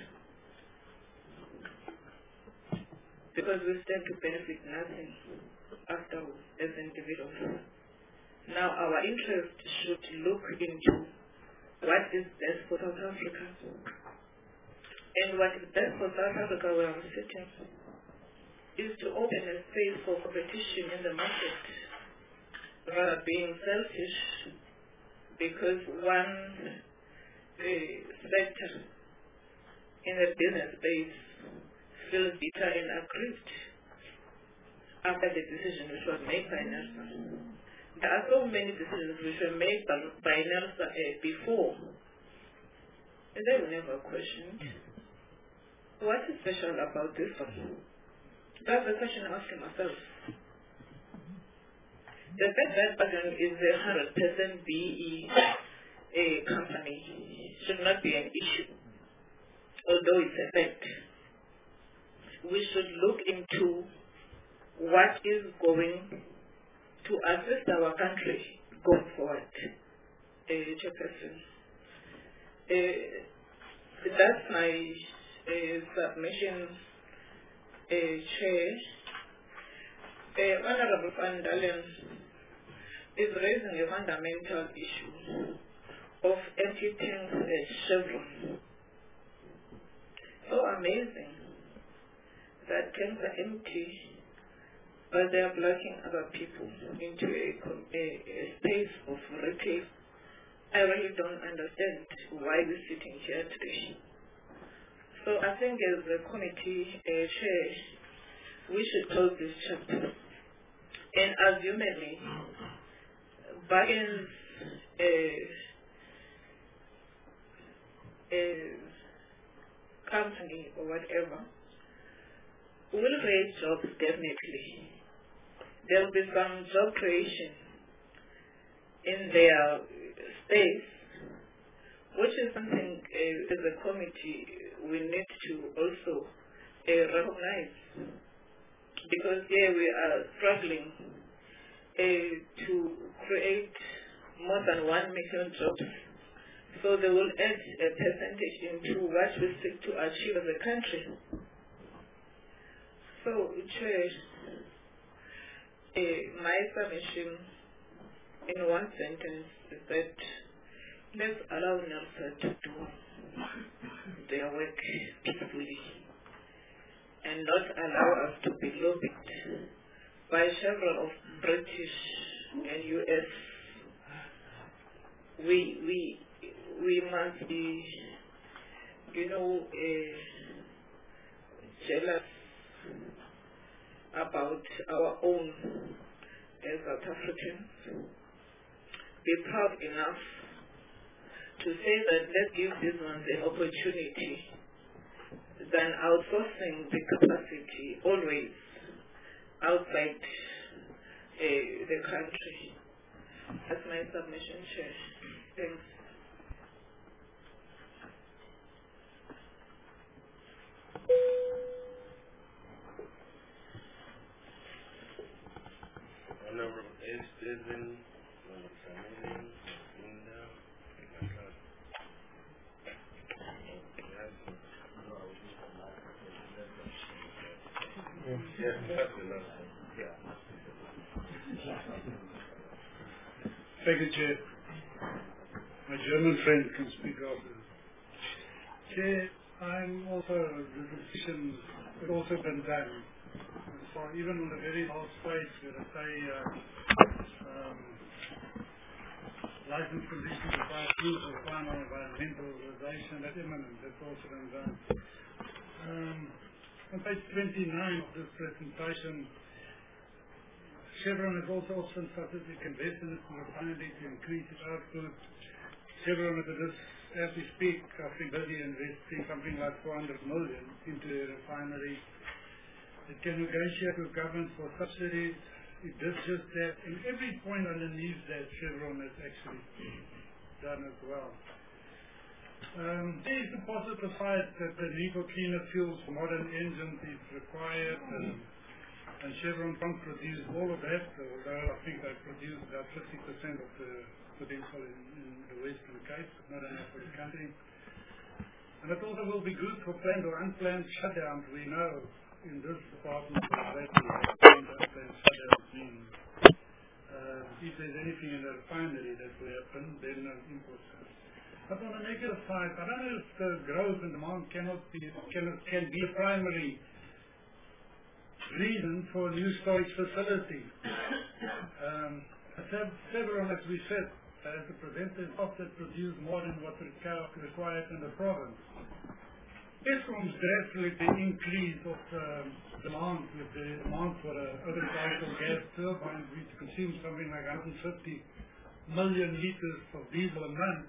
because we stand to benefit nothing afterwards as individuals. Now our interest should look into what is best for South Africa. And what is best for South Africa, where I'm sitting, is to open a space for competition in the market, rather being selfish, because one uh, sector in the business space feels bitter and aggrieved after the decision which was made by NERSA. There are so many decisions which were made by, by NERSA uh, before, and they were never questioned. What is special about this one? That's the question I'm asking myself. The fact that Bagan is a one hundred percent B E a company should not be an issue, although it's a fact. We should look into what is going to assist our country going forward. Uh, Chairperson, uh, that's my uh, submission, uh, Chair. Uh, Honorable Van Dalen is raising a fundamental issue of empty tanks at Chevron. So amazing that tanks are empty, but they are blocking other people into a, a, a space of retail. I really don't understand why we're sitting here today. So I think as a committee uh, chair, we should close this chapter. And assumedly, bargains uh, uh, company or whatever will create jobs definitely. There will be some job creation in their space, which is something uh, as a committee we need to also uh, recognize, because here we are struggling uh, to create more than one million jobs. So they will add a percentage into what we seek to achieve as a country. So, Chair, uh, my submission in one sentence is that let's allow NERSA to do their work peacefully and not allow us to be lobbied by several of British and U S. We we we must be, you know, uh, jealous about our own as South Africans. Be proud enough to say that let's give these ones an opportunity than outsourcing the capacity always outside uh, the country. That's my submission, Chair. Thanks. Honorable Esteban, Honorable Linda, yes, that's the last one. Thank you, Chair. My German friend can speak after. Chair, I'm also the decision had also been done. for even on the very last page where I say uh, um, license conditions require proof of final environmental realization, that's imminent, that's also been done. Um, on page twenty-nine of this presentation, Chevron has also optioned strategic investments in refinery to increase its output. Chevron is, as we speak, I think busy investing something like four hundred million into the refinery. It can negotiate with government for subsidies. It does just that. And every point underneath that, Chevron has actually done as well. Um, there is the positive side that the need for cleaner fuels for modern engines is required. Um, and Chevron can't produce all of that, although I think they produce about fifty percent of the potential in, in the Western Cape, not enough for the country. And it also will be good for planned or unplanned shutdowns. We know in this department that planned or unplanned shutdowns mean uh, if there's anything in the refinery that will happen, then no imports. But on the negative side, I don't know if the growth and demand cannot be can, can be a primary reason for a new storage facility. Um, several, as we said, as the presenters often produce more than what is required in the province. Eskom's drastically increase of um, demand with the demand for a agricultural gas turbine, which consumes something like one hundred fifty million liters of diesel a month.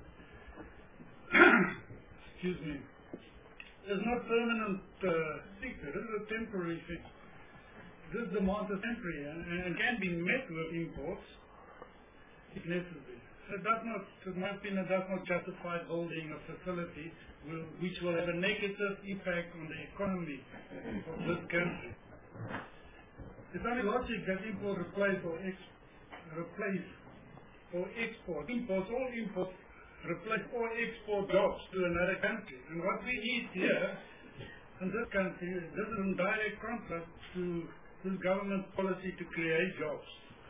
Excuse me. It's not permanent uh, fixture. This is a temporary fix. This demand is temporary and, and can be met with imports if necessary. It does not, in my opinion, does not justify building a facility will, which will have a negative impact on the economy of this country. It's only logic that import replace or ex, replace or export. Imports, all imports replace or export jobs to another country. And what we need here in this country, this is in direct contrast to this government policy to create jobs.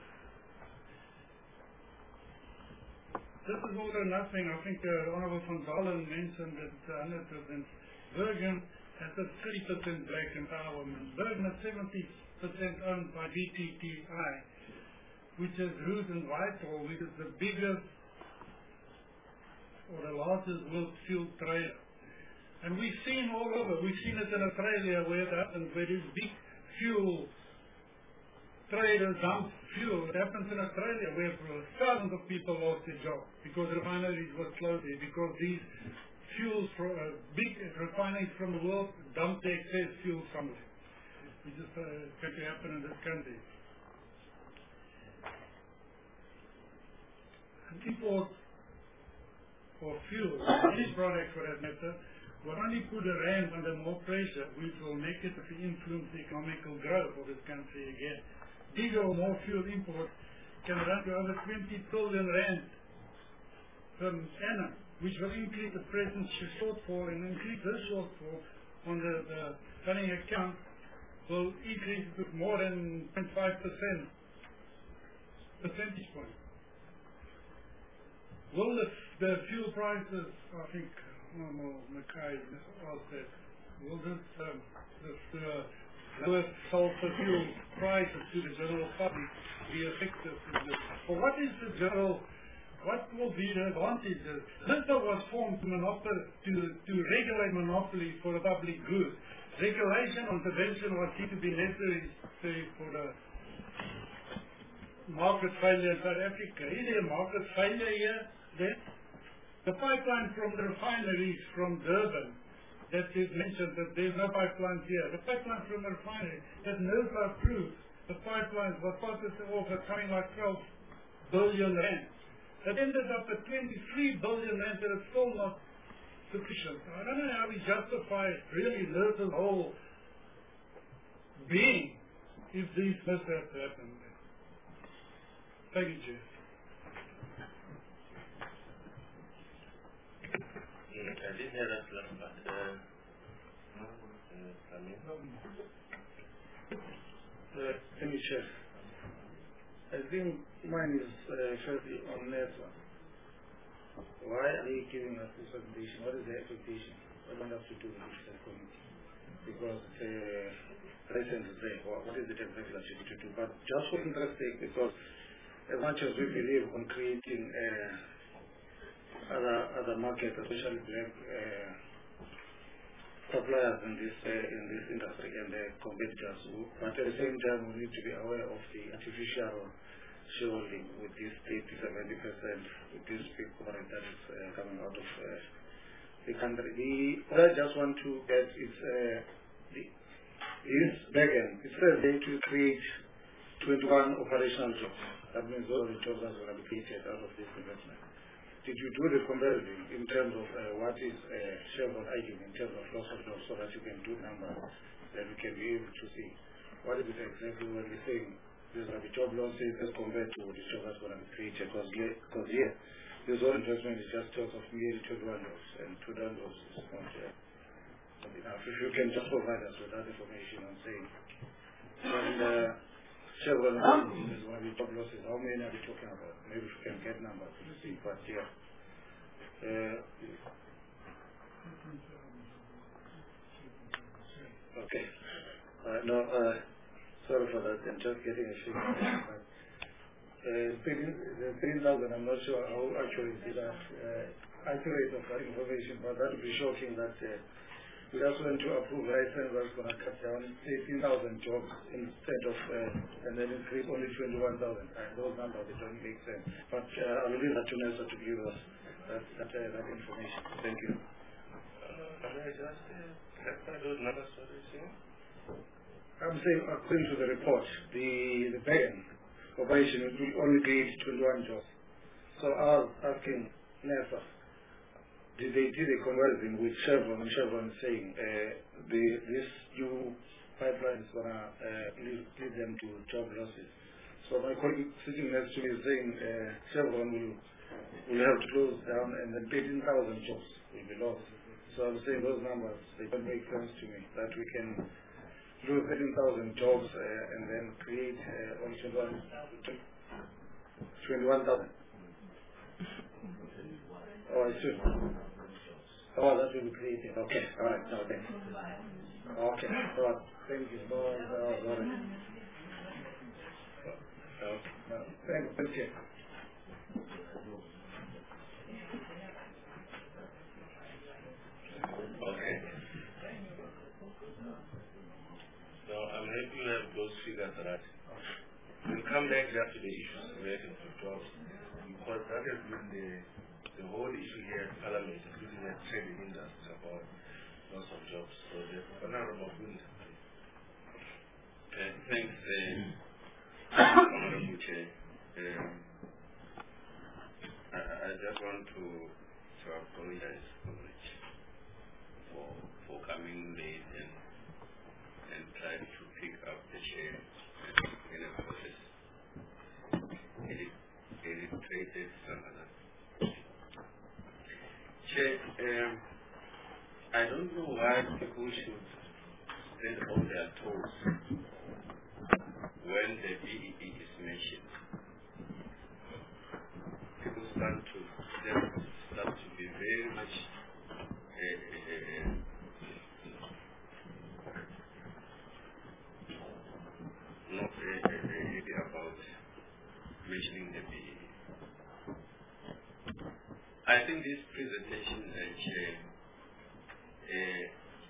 This is all or nothing. I think uh, Honorable van Dalen mentioned that uh, one hundred percent Bergen has a thirty percent black empowerment. Bergen is seventy percent owned by B T T I, which is Root and Whitehall, which is the biggest or the largest world fuel trader. And we've seen all over. We've seen it in Australia where it happens, where these big fuel traders dump fuel. It happens in Australia where thousands of people lost their job because refineries were closed there, because these fuels, from, uh, big refineries from the world dump the excess fuel somewhere. Which is uh, going to happen in this country. And import for fuel, any product for that matter, will only put a rand under more pressure, which will negatively influence the economical growth of this country again. Bigger or more fuel imports can run to over twenty billion rand per annum, which will increase the present shortfall, and increase this shortfall on the, the running account will increase with more than zero point five percent percentage point. Will the, the fuel prices, I think, Honorable Mackay asked that, will this, um, this uh, lower sulfur fuel prices to the general public be effective in this? Or what is the general, what will be the advantages? This bill was formed to, monopoly, to, to regulate monopoly for the public good. Regulation on intervention was seen to be necessary say, for the market failure in South Africa. Is there a market failure here? Then the pipeline from the refineries from Durban that is mentioned that there's no pipelines here. The pipeline from the refinery that NERSA approved, the pipelines were costed off at something like twelve billion rand. That ended up at twenty-three billion rand, that is still not sufficient. I don't know how we justify really NERSA's whole being if these mishaps happen. Thank you, Chair. I didn't hear that one, but uh, uh, thank you, Chair. I think mine is uh, firstly on NERSA. Why are you giving us this presentation? What is the expectation? What do we have to do with this committee? because the license is there. What is it exactly that you need to do? But just for interest sake, because as much as we believe on creating uh, other other markets, especially black uh, suppliers in this uh, in this industry and their competitors, but at the same time we need to be aware of the artificial shareholding with this thirty to seventy percent with this big corporate that is uh, coming out of uh, the country. The, what I just want to get is uh, the, this backend. It says they to create twenty-one operational jobs. That means all the jobs that are going to be created out of this investment. Did you do the comparison in terms of uh, what is uh, Chevron arguing in terms of loss of jobs so that you can do numbers that we can be able to see what is it exactly when we're saying there's going to be job losses as compared to the job that's going to be created? Because because here, this whole investment is just talk of merely twenty-one jobs, and twenty-one jobs is not uh, enough. If you can just provide us with that information on saying when uh, Chevron is going to be job losses, how many are we talking about? Maybe if we can get numbers to see, but yeah. Uh, okay. Uh, no, uh, sorry for that. I'm just getting a shake. But uh, the three thousand, I'm not sure how actually is that uh, accurate of that information, but that would be shocking that uh, we just went to approve license that's going to cut down eighteen thousand jobs instead of, uh, and then increase only twenty-one thousand. And those numbers, they don't make sense. But uh, I'll leave that to Nessa to give us that, that, uh, that information. Thank you. Uh, can I just uh, clarify those numbers, what are you saying? I'm saying, according to the report, the, the backend operation will only create twenty-one jobs. So I was asking Nessa, did they do the comparison with Chevron, and Chevron saying uh, the, this new pipeline is going to uh, lead, lead them to job losses. So my colleague sitting next to me is saying uh, Chevron will, will have to close down and then eighteen thousand jobs will be lost. So I'm saying those numbers, they don't make sense to me, that we can lose eighteen thousand jobs uh, and then create uh, only twenty-one thousand. Oh, I see. Oh, that will be created. Okay, all right, no, thanks. Okay, all right, thank you. No, no, no. Okay, no, thank you. Thank you. Okay. So I'm happy you have those figures right. We'll come back just to the issues related to jobs, because that has been the the whole issue here at Parliament, including the trading industry, about loss of jobs. So the Honorable Wind. Okay, thanks, uh, Honorable Chair. Um, I, I just want to to apologize for for for coming late and and trying to pick up the chair in a process. It illustrated some other. Chair, um, I don't know why people should stand on their toes when the B E E is mentioned. People start to start to be very much uh, uh, not uh, uh, about mentioning the B E E. I think this presentation, uh, Chair, uh,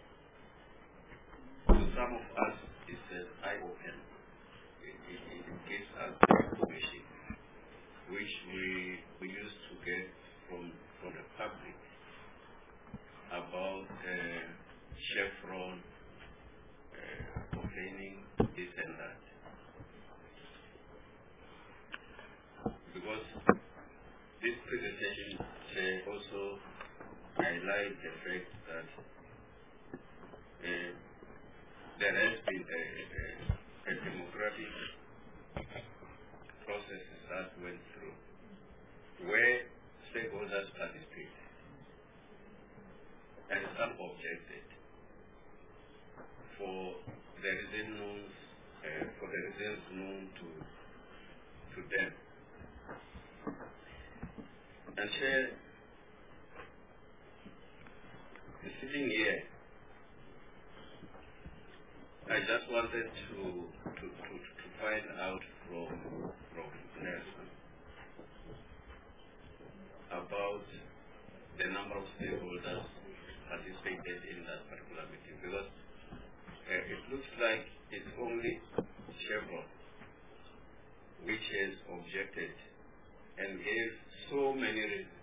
to some of us is uh, eye-opening. It, it, it gives us information which we, we used to get from, from the public about uh, Chevron uh, complaining this and that. Because this presentation uh, also highlights the fact that uh, there has been a, a, a democratic process that went through where stakeholders participated and some objected for the reasons known, uh, for the reasons known to to them. And Chair, sitting here, I just wanted to to, to, to find out from from Nelson about the number of stakeholders participated in that particular meeting, because uh, it looks like it's only Chevron which has objected and gave so many reasons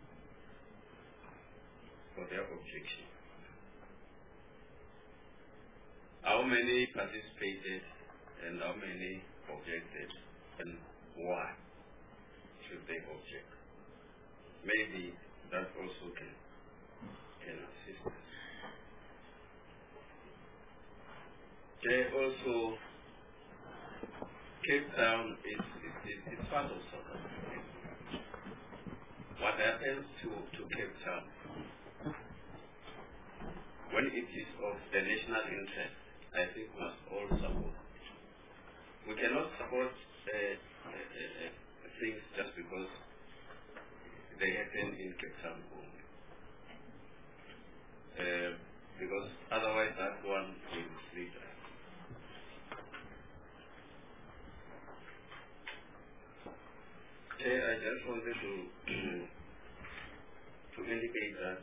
for their objection. How many participated and how many objected, and why should they object? Maybe that also can can assist us. They also, Cape Town is, is, is part of South Africa. What happens to, to Cape Town when it is of the national interest, I think we must all support. We cannot support uh, uh, uh, things just because they happen in Cape Town only. Uh, because otherwise that one will mislead us. Okay, I just wanted to, to, to indicate that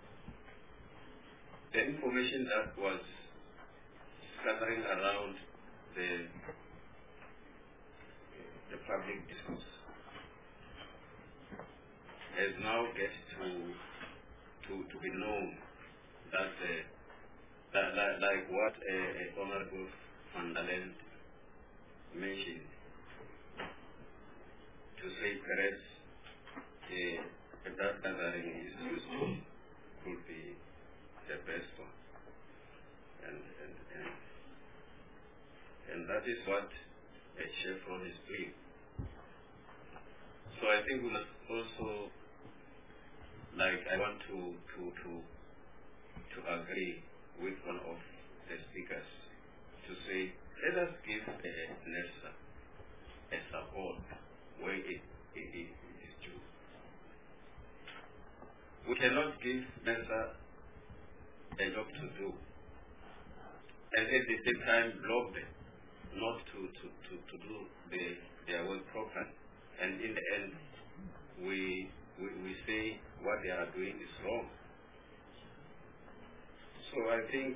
the information that was scattering around the the public discourse has now get to to to be known that uh, that, that like what uh, uh, Honorable Van der Lent mentioned, to say perhaps uh, that gathering is useful could be the best one, and and and, and that is what a Chevron is doing. So I think we must also, like, I want to to to to agree with one of the speakers to say, let us give a NERSA a support where it, it, it is due. We cannot give NERSA a job to do and at the same time block them not to, to, to, to do the, their work properly, and in the end we, we we say what they are doing is wrong. So I think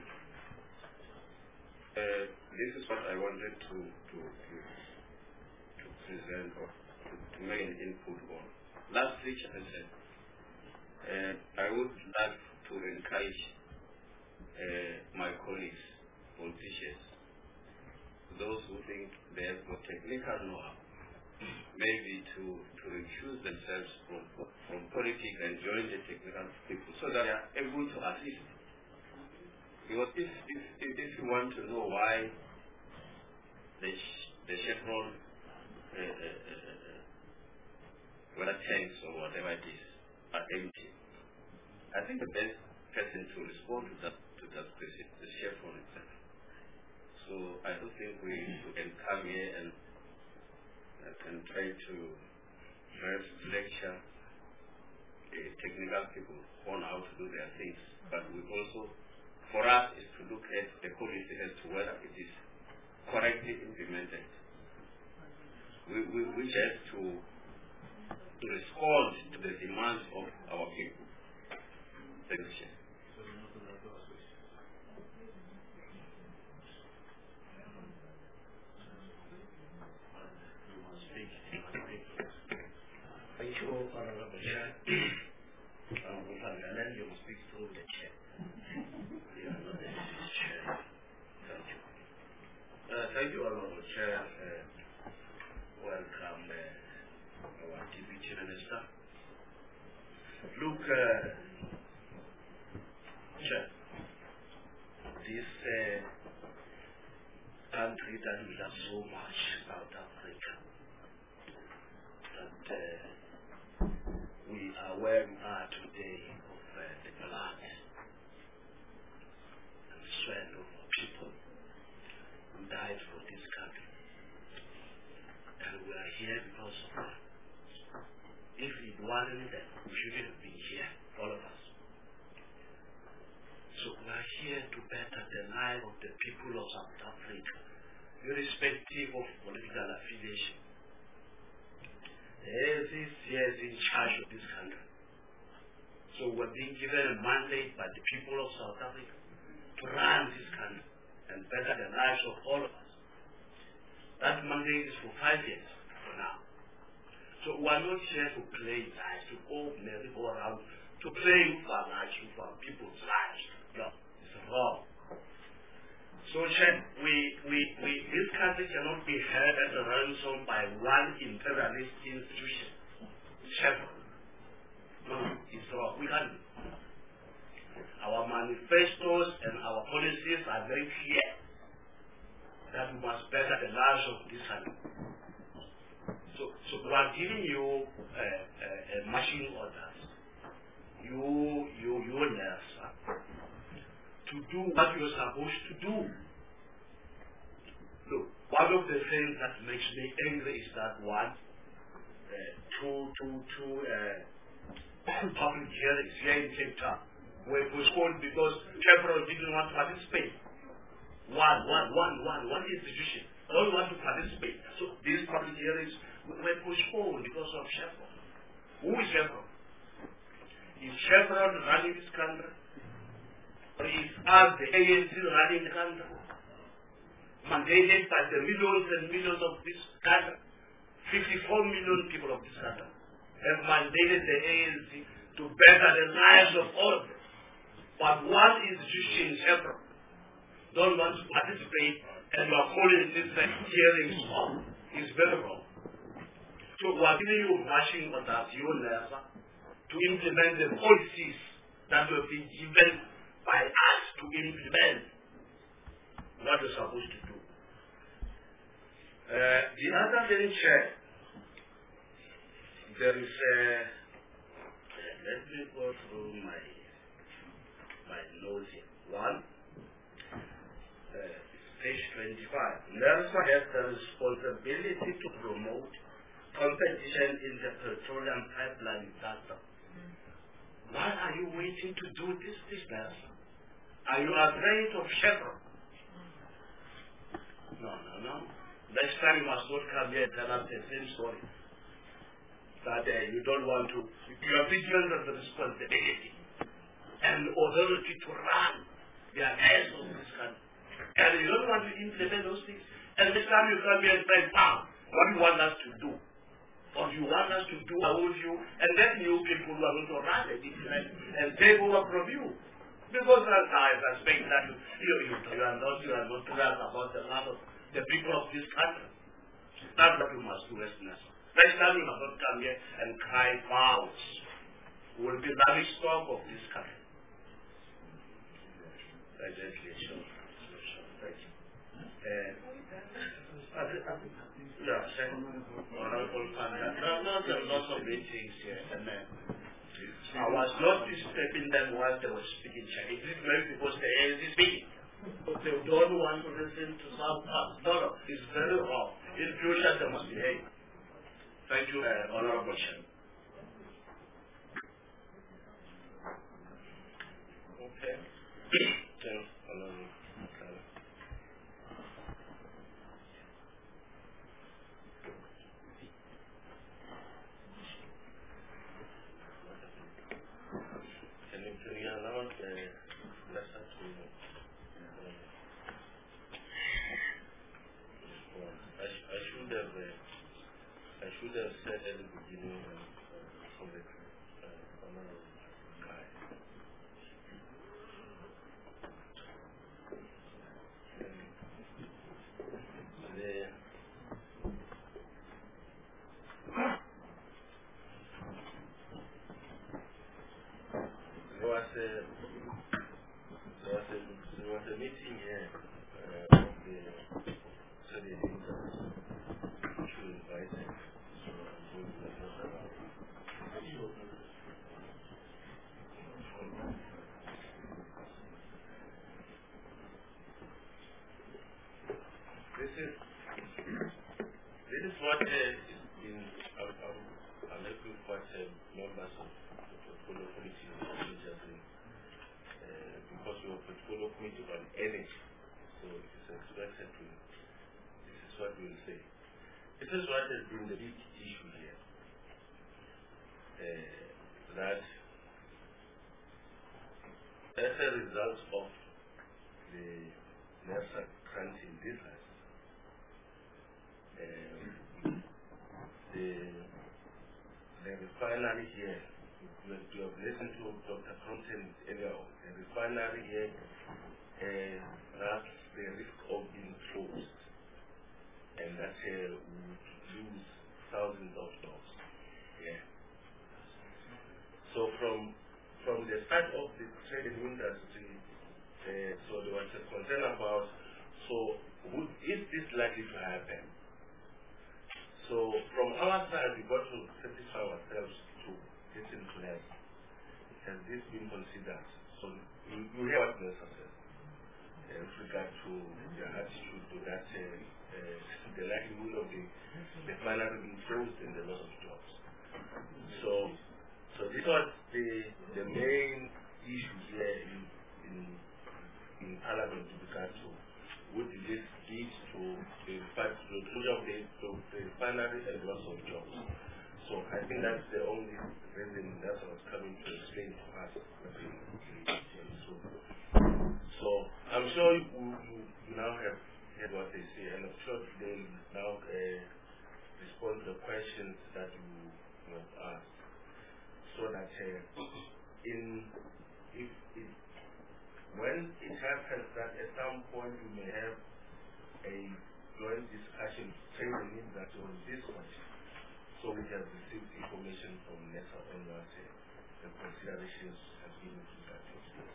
uh, this is what I wanted to to, to, to present or to, to make an input on. Lastly, I said, uh, I would like to encourage uh, my colleagues, politicians, those who think they have got technical know-how, maybe to, to recuse themselves from, from politics and join the technical people so that they are able to assist. Because if, if, if, if you want to know why the, the Chevron, uh, uh, uh, whether tanks or whatever it is, are empty, I think the best person to respond to that, to that question is the Chevron itself. So I don't think we, we can come here and, uh, and try to perhaps lecture uh, technical people on how to do their things. But we also, for us, is to look at the policy as to whether it is correctly implemented. We, we, we have to, to respond to the demands of our people. Thank you. Thank you, Honorable Chair. Honorable Van der Lent, you will speak through the chair. You are not the chair. Thank you. Uh, thank you, Honorable Chair. Uh, welcome, uh, our Deputy Minister. Look, uh, Chair, this uh, country that we love so much, South Africa, that uh, we are where we are today of uh, the blood and sweat of our people who died for this country. And we are here because of that. If it wasn't them, we shouldn't have been here, all of us. So we are here to better the life of the people of South Africa, irrespective of political affiliation. The A N C is here in charge of this country. So we're being given a mandate by the people of South Africa to run this country and better the lives of all of us. That mandate is for five years for now. So we are not here to play lives, to go merry-go-round, to play with our lives, with our people's lives. No, it's wrong. So, Chair, we, we, we, this country cannot be held as a ransom by one imperialist institution. Chevron. No, it's wrong. We can't. Our manifestos and our policies are very clear that we must better the lives of this country. So, so we are giving you uh, uh, uh, marching orders. You, you, you nurse, uh, to do what you're supposed to do. Look, one of the things that makes me angry is that one, uh, two, two, two uh, public hearings here in Cape Town were postponed because Chevron didn't want to participate. One, one, one, one, one institution don't want to participate. So these public hearings were postponed because of Chevron. Who is Chevron? Is Chevron running this country? Or is us, the A N C, running the country? Mandated by the millions and millions of this country, fifty-four million people of this country, have mandated the A N C to better the lives of all of them. But one institution, Chevron, don't want to participate, and you are calling this uh, hearings off. It's very wrong. So we are giving you marching orders, you NERSA, to implement the policies that will be given by us to implement what you're supposed to do. Uh, the other thing, Chair, there is a, uh, let me go through my, my notes here. One, uh, page twenty-five. NERSA has the responsibility to promote competition in the petroleum pipeline sector. Why are you waiting to do this, this NERSA? Are you afraid of Chevron? No, no, no. Next time you must not come here and tell us the same story. That uh, you don't want to, you are vigilant of the responsibility and authority to run the affairs of this country. And you don't want to implement those things. And next time you come here and say, wow, what do you want us to do? Or you want us to do with you, and then you people who are going to run it and take over from you. Because I suspect that you, you, you, you are not, you are not clear about the love of the people of this country. That's what you must do, Westerners. Next time you must not come here and cry vows. We will be the stock of this country. Exactly, sure. Thank you. Yeah, Honorable Panda. No, no, there are lots of meetings here. And then I was not disturbing them while they were speaking. It is maybe because the air is speaking. But they don't want to listen to some parts. No, no, it's very wrong. In future, they must behave. Thank you, uh, Honorable Chair. Okay. Thanks, Honorable. I should have said at the beginning uh, from the uh, Honorable Kai. The, there was a there was a there was a meeting here uh, of the Senate interest to invite them. This is this is what uh, is in I'm, I'm, I'm looking for uh, members of the portfolio committee of the uh, because we have a portfolio committee on energy. So it is expected to, this is what we will say. This is what has been the big issue here. Uh, that as a result of the NERSA granting this license, um, the, the refinery here, you have, you have listened to Doctor Crompton earlier on, the refinery here uh, has the risk of being closed, and that uh, would lose thousands of jobs. Yeah. So from from the start of the trading industry, uh, so there was a concern about, so would, is this likely to happen? So from our side, we got to satisfy ourselves to get into that. Has this been considered? So you, you hear what Nelson said uh, with regard to the attitude to that, uh, uh, the likelihood of the, the finally being closed and the loss of jobs. So So this was the the main issue here in in, in Parliament with regard to would this lead to the fact to the closure of the, the refinery and loss of jobs. So I think that's the only reason that I was coming to explain to us. So, so I'm sure you, you, you now have heard what they say, and I'm sure they will now uh, respond to the questions that you, you have asked. So that uh, in if it, when it happens that at some point we may have a joint discussion training that on this question, so we have received information from NERSA on what uh, the considerations have been with regard to this.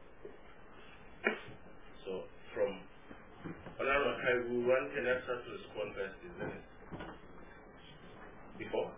So from Honorable Kai, we want NERSA to respond first, isn't it? Before?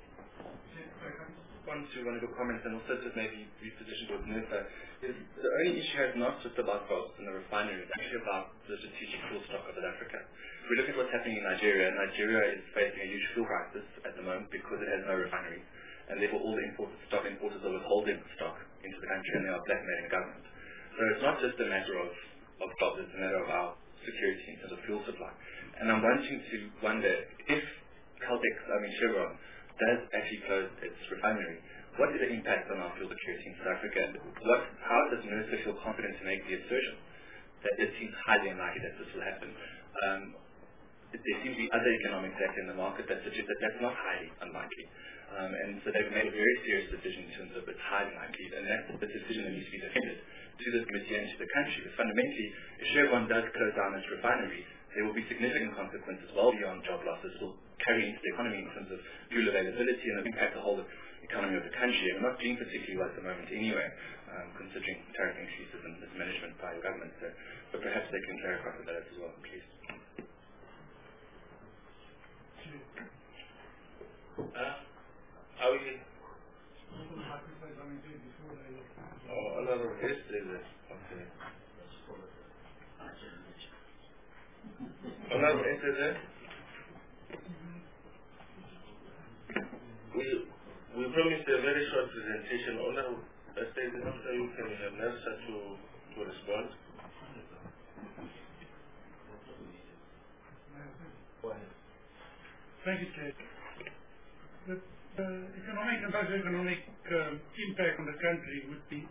One to one of your comments and also just maybe reposition with NERSA is the only issue is not just about costs in the refinery, it's actually about the strategic fuel stock of South Africa. If we look at what's happening in Nigeria, Nigeria is facing a huge fuel crisis at the moment because it has no refinery, and therefore all the imported stock importers are withholding stock into the country and they are blackmailing the government. So it's not just a matter of, of jobs, it's a matter of our security in terms of fuel supply. And I'm wanting to wonder if Caltex, I mean Chevron, does actually close its refinery, what is the impact on our fuel security in South Africa? And what, how does NERSA feel confident to make the assertion that it seems highly unlikely that this will happen? Um, there seems to be other economic factors in the market that suggest that that's not highly unlikely. Um, and so they've made a very serious decision in terms of it's highly unlikely, and that's the decision that needs to be defended to this committee and to the country. Because fundamentally, if Chevron does close down its refinery, there will be significant consequences well beyond job losses. It will carry into the economy in terms of fuel availability and impact the whole economy of the country. And we're not doing particularly well at the moment anyway, um, considering tariff increases and mismanagement by the government. So, but perhaps they can clarify for that as well, please. Uh, are we? Oh, another yes, is it? Okay. Honorable S S N, we we promised a very short presentation. Honorable S S N, after you can have NERSA to to respond. Thank you, Chair. The, the economic and socio-economic um, impact on the country would be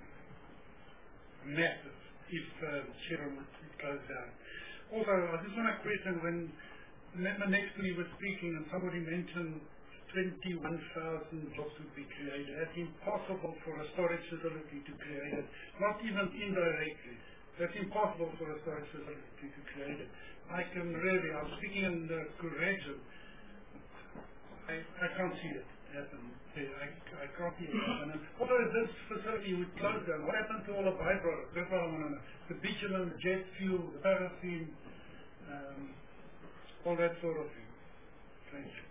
massive if uh, Chevron would close down. Also, I just want to question when member next to me was speaking and somebody mentioned twenty-one thousand jobs would be created. That's impossible for a storage facility to create it, not even indirectly. That's impossible for a storage facility to create it. I can really, I'm speaking in the correction, I, I can't see it happen. I, I can't see it happen. And although this facility would close down, what happened to all the byproducts? That's what I want to know. The bitumen, the jet fuel, the paraffin, um, all that sort of thing. Thank you.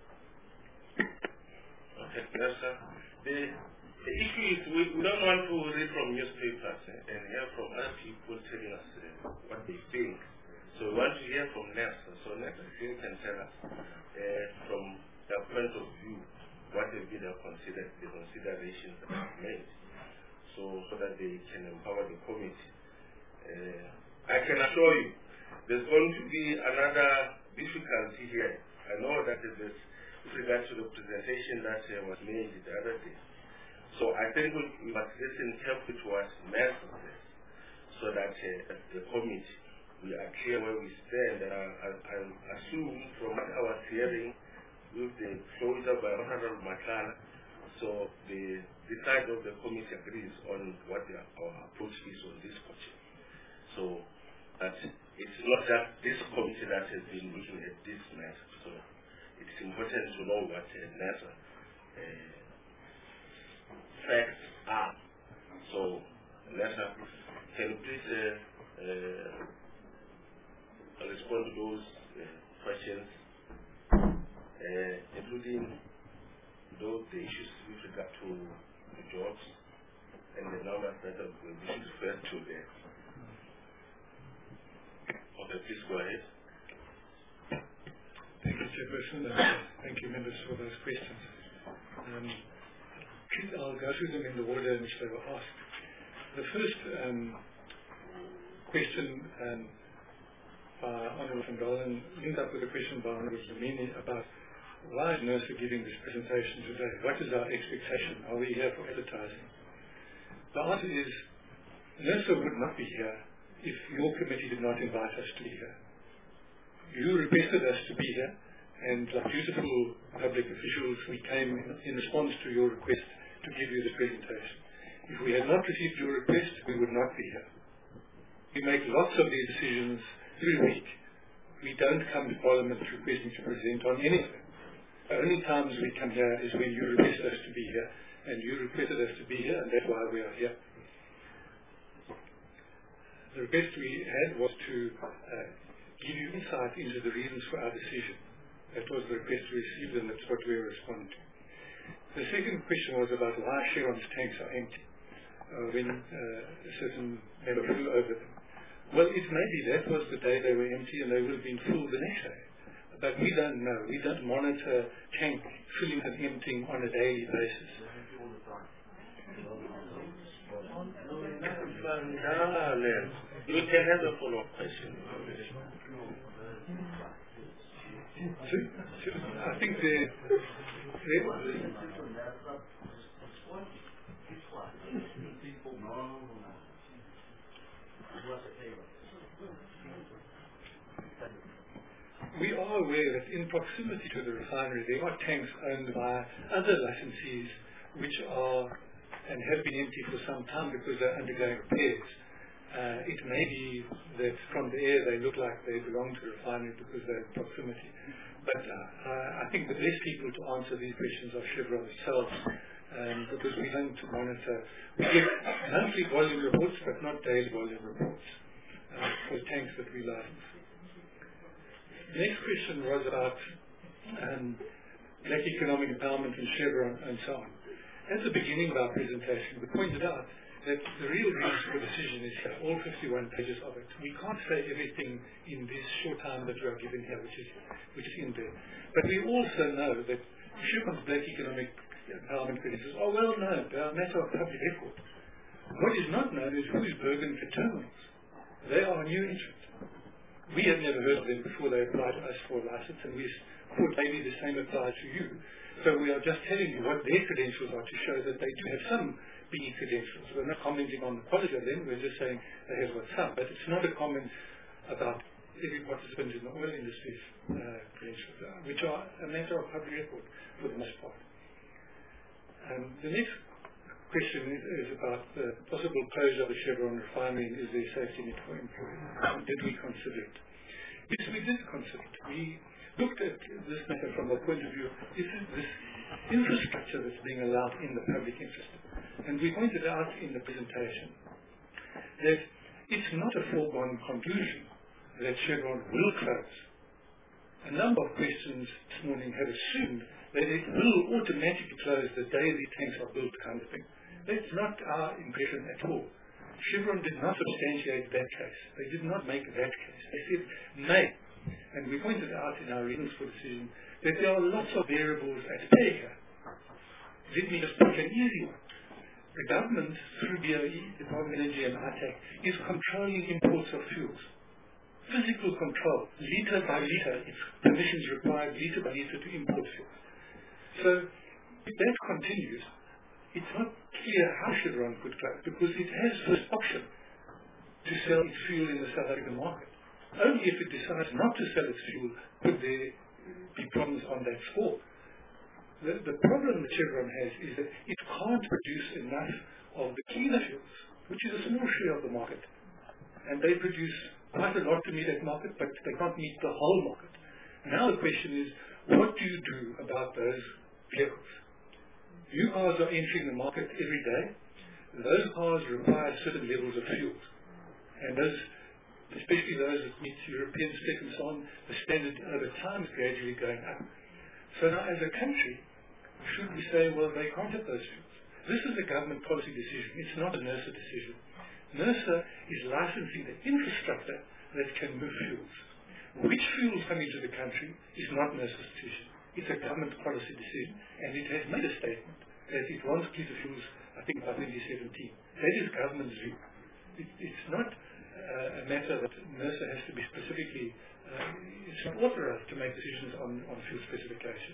Okay, yes, sir. The, the issue is we, we don't want to read from newspapers eh, and hear from other people telling us uh, what they think. So we want to hear from NERSA. So NERSA can tell us uh, from their point of view what will be the, consider, the considerations that are made. so, so that they can empower the committee. Uh, I can assure you, there's going to be another difficulty here. I know that there's with regard to the presentation that uh, was made the other day. So I think we, we must listen carefully to what Nelson says, so that uh, the committee, we are clear where we stand. And I, I, I assume from what I was hearing with the closure by Honorable Makala, so the, the side of the committee agrees on what the, our approach is on this question. So that it's not just this committee that has been looking at this matter. So it's important to know what uh, NASA uh, facts are. So NASA, can you please uh, uh, respond to those uh, questions, uh, including those the issues with regard to the jobs and the numbers that are going to be referred to there. Okay, please go ahead. Thank you, Chairperson, and thank you, members, for those questions. Um, I'll go through them in the order in which they were asked. The first um, question um, by Honourable van Dalen linked up with a question by Honourable Zamini about why is NERSA giving this presentation today? What is our expectation? Are we here for advertising? The answer is NERSA would not be here if your committee did not invite us to be here. You requested us to be here, and like dutiful public officials, we came in, in response to your request to give you the presentation. If we had not received your request, we would not be here. We make lots of these decisions every week. We don't come to Parliament requesting to present on anything. The only times we come here is when you request us to be here, and you requested us to be here, and that's why we are here. The request we had was to uh, give you insight into the reasons for our decision. That was the request we received, and that's what we were responding to. The second question was about why Chevron's tanks are empty uh, when uh, a certain member flew over them. Well, it may be that was the day they were empty and they would have been full the next day. But we don't know. We don't monitor tank filling and emptying on a daily basis. You can have a follow-up question. So, so I think the, the we are aware that in proximity to the refinery there are tanks owned by other licensees which are and have been empty for some time because they're undergoing repairs. Uh, it may be that from the air they look like they belong to the refinery because they're in proximity. But uh, I think the best people to answer these questions are Chevron itself, um, because we don't monitor. We get monthly volume reports, but not daily volume reports uh, for tanks that we license. The next question was about um, black economic empowerment in Chevron and so on. At the beginning of our presentation, we pointed out that the real reason for the decision is here, all fifty-one pages of it. We can't say everything in this short time that we are given here, which is which is in there. But we also know that Chevron's black economic empowerment credentials are well known. They are a matter of public record. What is not known is who is Bergen Terminals. They are a new entrant. We have never heard of them before they applied to us for a license, and we thought maybe the same applies to you. So we are just telling you what their credentials are to show that they do have some B E credentials. We're not commenting on the quality of them, we're just saying they have got some. But it's not a comment about every participant in the oil industry's uh, credentials, uh, which are a matter of public record for the most part. Um, the next question is, is about the possible closure of the Chevron refinery and is there safety net for employees. Did we consider it? Yes, we did consider it. We looked at this matter from the point of view, is this infrastructure that's being allowed in the public interest? And we pointed out in the presentation that it's not a foregone conclusion that Chevron will close. A number of questions this morning have assumed that it will automatically close the day the tanks are built, kind of thing. That's not our impression at all. Chevron did not substantiate that case. They did not make that case. They said may. And we pointed out in our reasons for decision that there are lots of variables at play here. Let me just pick an easy one. the government, through D O E, Department of Energy and I TAC, is controlling imports of fuels. Physical control, litre by litre, its permissions required litre by litre to import fuels. So, if that continues, it's not clear how Chevron could close, because it has this option to sell its fuel in the South African market. Only if it decides not to sell its fuel could there be problems on that score. The, the problem that Chevron has is that it can't produce enough of the cleaner fuels, which is a small share of the market. And they produce quite a lot to meet that market, but they can't meet the whole market. Now the question is, what do you do about those vehicles? New cars are entering the market every day. Those cars require certain levels of fuels. And those, especially those that meet European spec and so on, the standard over time is gradually going up. So now as a country, should we say, well, they can't have those fuels? This is a government policy decision. It's not a NERSA decision. NERSA is licensing the infrastructure that can move fuels. Which fuels come into the country is not NERSA's decision. It's a government policy decision, and it has made a statement that it wants cleaner fuels, I think, by twenty seventeen. That is government's view. It, it's not uh, a matter that NERSA has to be specifically, uh, it's not authorized to make decisions on, on fuel specifications.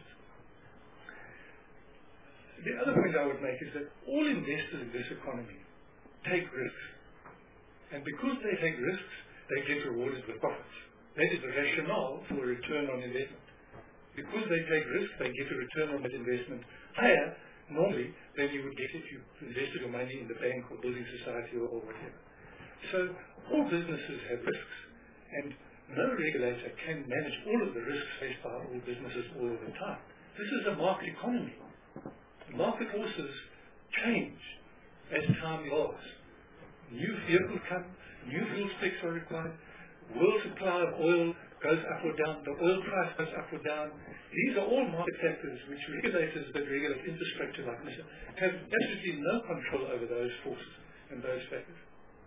The other point I would make is that all investors in this economy take risks. And because they take risks, they get rewarded with profits. That is the rationale for a return on investment. Because they take risks, they get a return on that investment higher, normally, than you would get if you invested your money in the bank or building society or, or whatever. So all businesses have risks, and no regulator can manage all of the risks faced by all businesses all of the time. This is a market economy. Market forces change as time evolves. New vehicles come, new fuel specs are required, world supply of oil goes up or down, the oil price goes up or down. These are all market factors which regulators that regulate infrastructure like this have absolutely no control over those forces and those factors.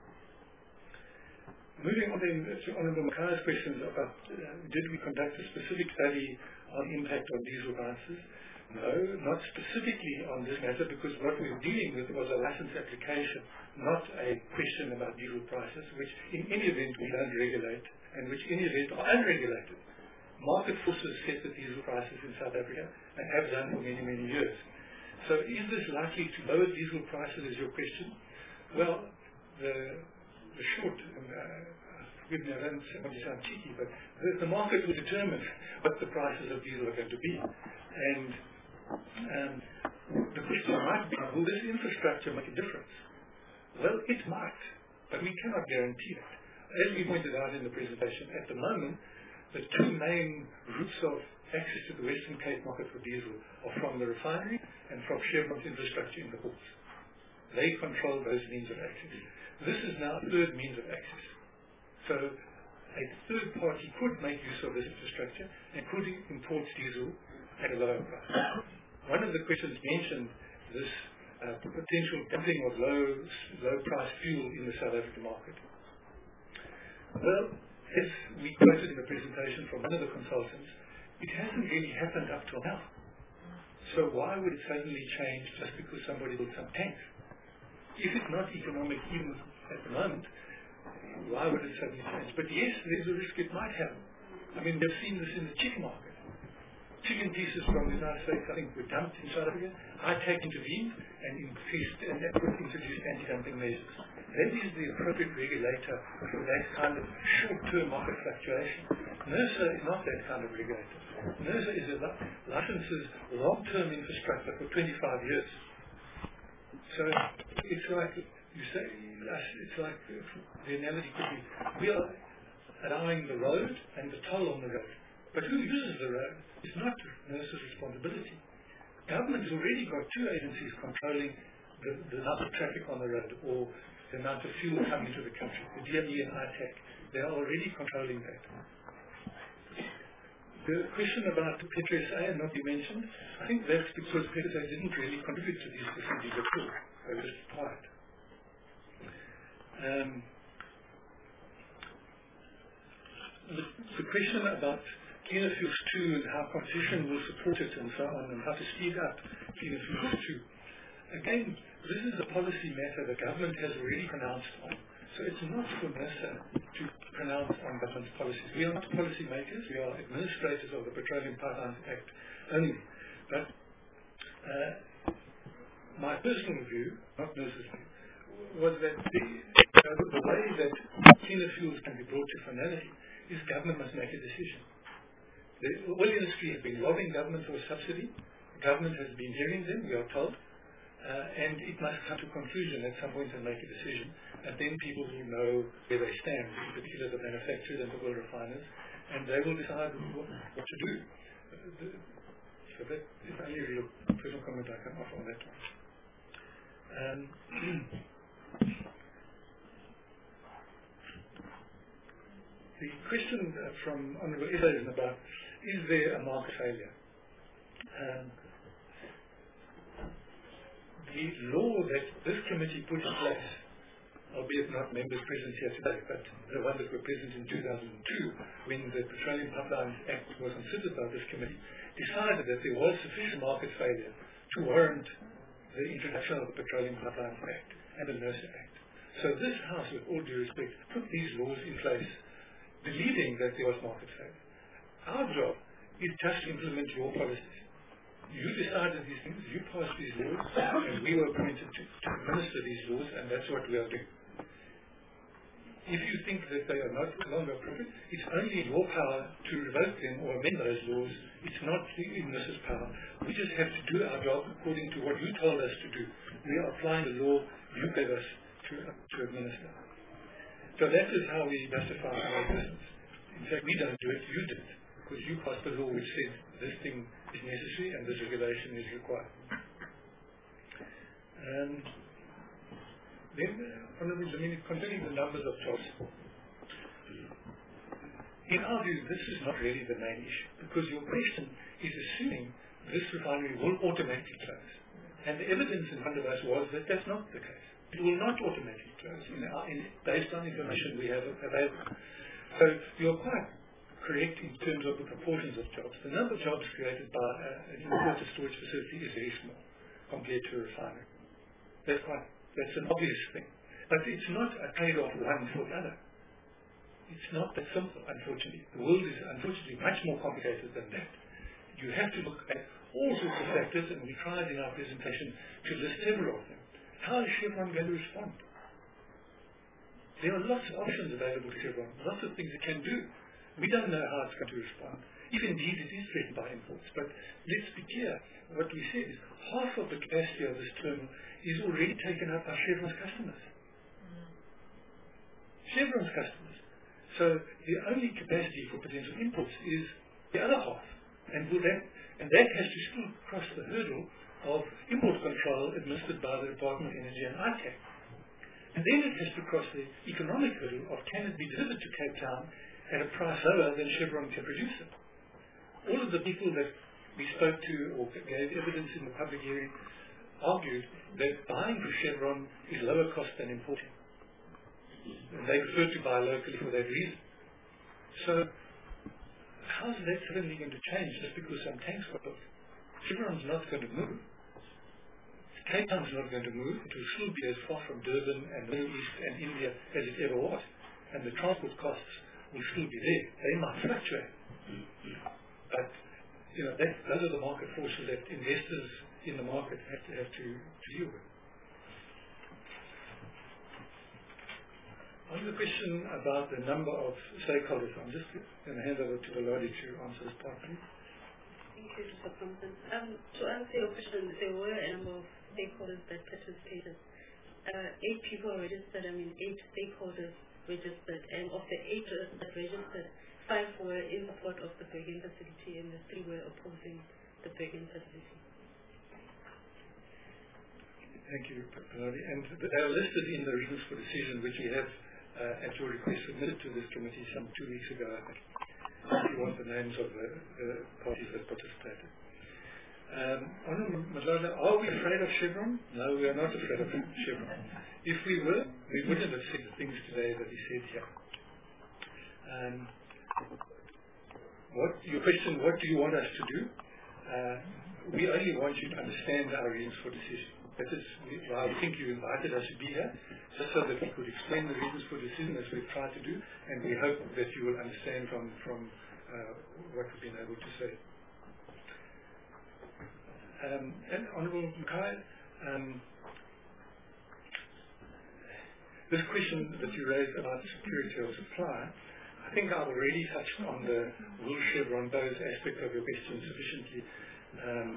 Moving on then to Honourable Makai's questions about uh, did we conduct a specific study on impact on diesel prices? No, not specifically on this matter, because what we were dealing with was a license application, not a question about diesel prices, which in any event we don't regulate, and which in any event are unregulated. Market forces set the diesel prices in South Africa and have done for many, many years. So is this likely to lower diesel prices, is your question? Well, the, the short, and, uh, forgive me, I don't want to sound cheeky, but the, the market will determine what the prices of diesel are going to be. And Um, the question might be, will this infrastructure make a difference? Well, it might, but we cannot guarantee that. As we pointed out in the presentation, at the moment, the two main routes of access to the Western Cape market for diesel are from the refinery and from Chevron's infrastructure in the ports. They control those means of access. This is now a third means of access. So a third party could make use of this infrastructure and could import diesel at a lower price. One of the questions mentioned this uh, potential dumping of low, low price fuel in the South African market. Well, as we quoted in the presentation from one of the consultants, it hasn't really happened up till now. So why would it suddenly change just because somebody built some tanks? If it's not economic even at the moment, why would it suddenly change? But yes, there's a risk it might happen. I mean, we've seen this in the chicken market. Chicken pieces from the United States, I think, were dumped in South Africa. I TAC intervened and increased and introduced anti-dumping measures. That is the appropriate regulator for that kind of short-term market fluctuation. NERSA is not that kind of regulator. NERSA is a li- licenses long-term infrastructure for twenty-five years. So it's like you say, it's like the analogy could be, we are allowing the road and the toll on the road. But who uses the road is not NERSA's responsibility. Government has already got two agencies controlling the, the amount of traffic on the road or the amount of fuel coming into the country, the D M E and I TAC. They are already controlling that. The question about the PetroSA not be mentioned, I think that's because PetroSA didn't really contribute to these facilities at all. They were just quiet. Um, the, the question about Cleaner Fuels two and how competition will support it and so on, and how to speed up Cleaner Fuels two. Again, This is a policy matter the government has already pronounced on. So it's not for NERSA to pronounce on government's policies. We are not policy makers, we are administrators of the Petroleum Pipelines Act only. But uh, my personal view, not NERSA's view, was that the, uh, the way that cleaner fuels can be brought to finality is government must make a decision. The oil industry has been lobbying government for a subsidy. The government has been hearing them, we are told, uh, and it must come to a conclusion at some point and make a decision. And then people will know where they stand, in particular the manufacturers and the oil refiners, and they will decide what, what to do. So that is only a real personal comment I can offer on that one. Um, the question uh, from Honourable Issa is about, is there a market failure? Um, the law that this committee put in place, albeit not members present here today, but the ones that were present in two thousand two, when the Petroleum Pipelines Act was considered by this committee, decided that there was sufficient market failure to warrant the introduction of the Petroleum Pipelines Act and the NERSA Act. So this House, with all due respect, put these laws in place believing that there was market failure. Our job is just to implement your policies. You decided these things, you passed these laws, and we were appointed to, to administer these laws, and that's what we are doing. If you think that they are not longer appropriate, it's only in your power to revoke them or amend those laws. It's not in NERSA's power. We just have to do our job according to what you told us to do. We are applying the law you gave us to, to administer. So that is how we justify our existence. In fact, we don't do it, you did it, because you passed the law which said this thing is necessary and this regulation is required. Um, then, uh, Honourable Zamini, concerning the numbers of jobs, in our view, this is not really the main issue, because your question is assuming this refinery will automatically close. And the evidence in front of us was that that's not the case. It will not automatically close, in our, in, based on information we have available. So you're quite correct in terms of the proportions of jobs. The number of jobs created by uh, an imported storage facility is very small compared to a refinery. That's quite, that's an obvious thing. But it's not a trade-off one for the other. It's not that simple, unfortunately. The world is unfortunately much more complicated than that. You have to look at all sorts of factors, and we tried in our presentation to list several of them. How is Chevron going to respond? There are lots of options available to Chevron, lots of things it can do. We don't know how it's going to respond, if indeed it is threatened by imports. But let's be clear, what we said is half of the capacity of this terminal is already taken up by Chevron's customers. Mm. Chevron's customers. So the only capacity for potential imports is the other half. And, will that, and that has to still cross the hurdle of import control administered by the Department of Energy and I C A C. And then it has to cross the economic hurdle of can it be delivered to Cape Town at a price lower than Chevron can produce it. All of the people that we spoke to or gave evidence in the public hearing argued that buying from Chevron is lower cost than importing. And they prefer to buy locally for that reason. So how is that suddenly going to change just because some tanks got built? Chevron's not going to move. Cape Town's not going to move. It will still be as far from Durban and Middle East and India as it ever was. And the transport costs will still be there. They might fluctuate. But, you know, that, those are the market forces that investors in the market have to, have to, to deal with. On the question about the number of stakeholders, I'm just going to hand over to Lottie to answer this part, please. Thank you, Mister Thompson. Um, to answer your question, there were a number of stakeholders that participated. Uh, eight people registered, I mean eight stakeholders registered, and of the eight that registered, five were in support of the Bergen facility and the three were opposing the Bergen facility. Thank you, Lottie. And they are listed in the reasons for decision which we have uh, at your request submitted to this committee some two weeks ago, I think. If you want the names of the, the parties that participated. Um, Honourable Madlala, are we afraid of Chevron? No, we are not afraid of Chevron. If we were, we wouldn't have said the things today that we said here. Um, what, your question, what do you want us to do? Uh, we only want you to understand our reasons for decision. That is why I think you invited us to be here, just so that we could explain the reasons for the decision, as we've tried to do, and we hope that you will understand from, from uh, what we've been able to say. Um, and Honourable Mackay, um, this question that you raised about security of supply, I think I've already touched on the will Chevron those aspect of your question sufficiently. Um,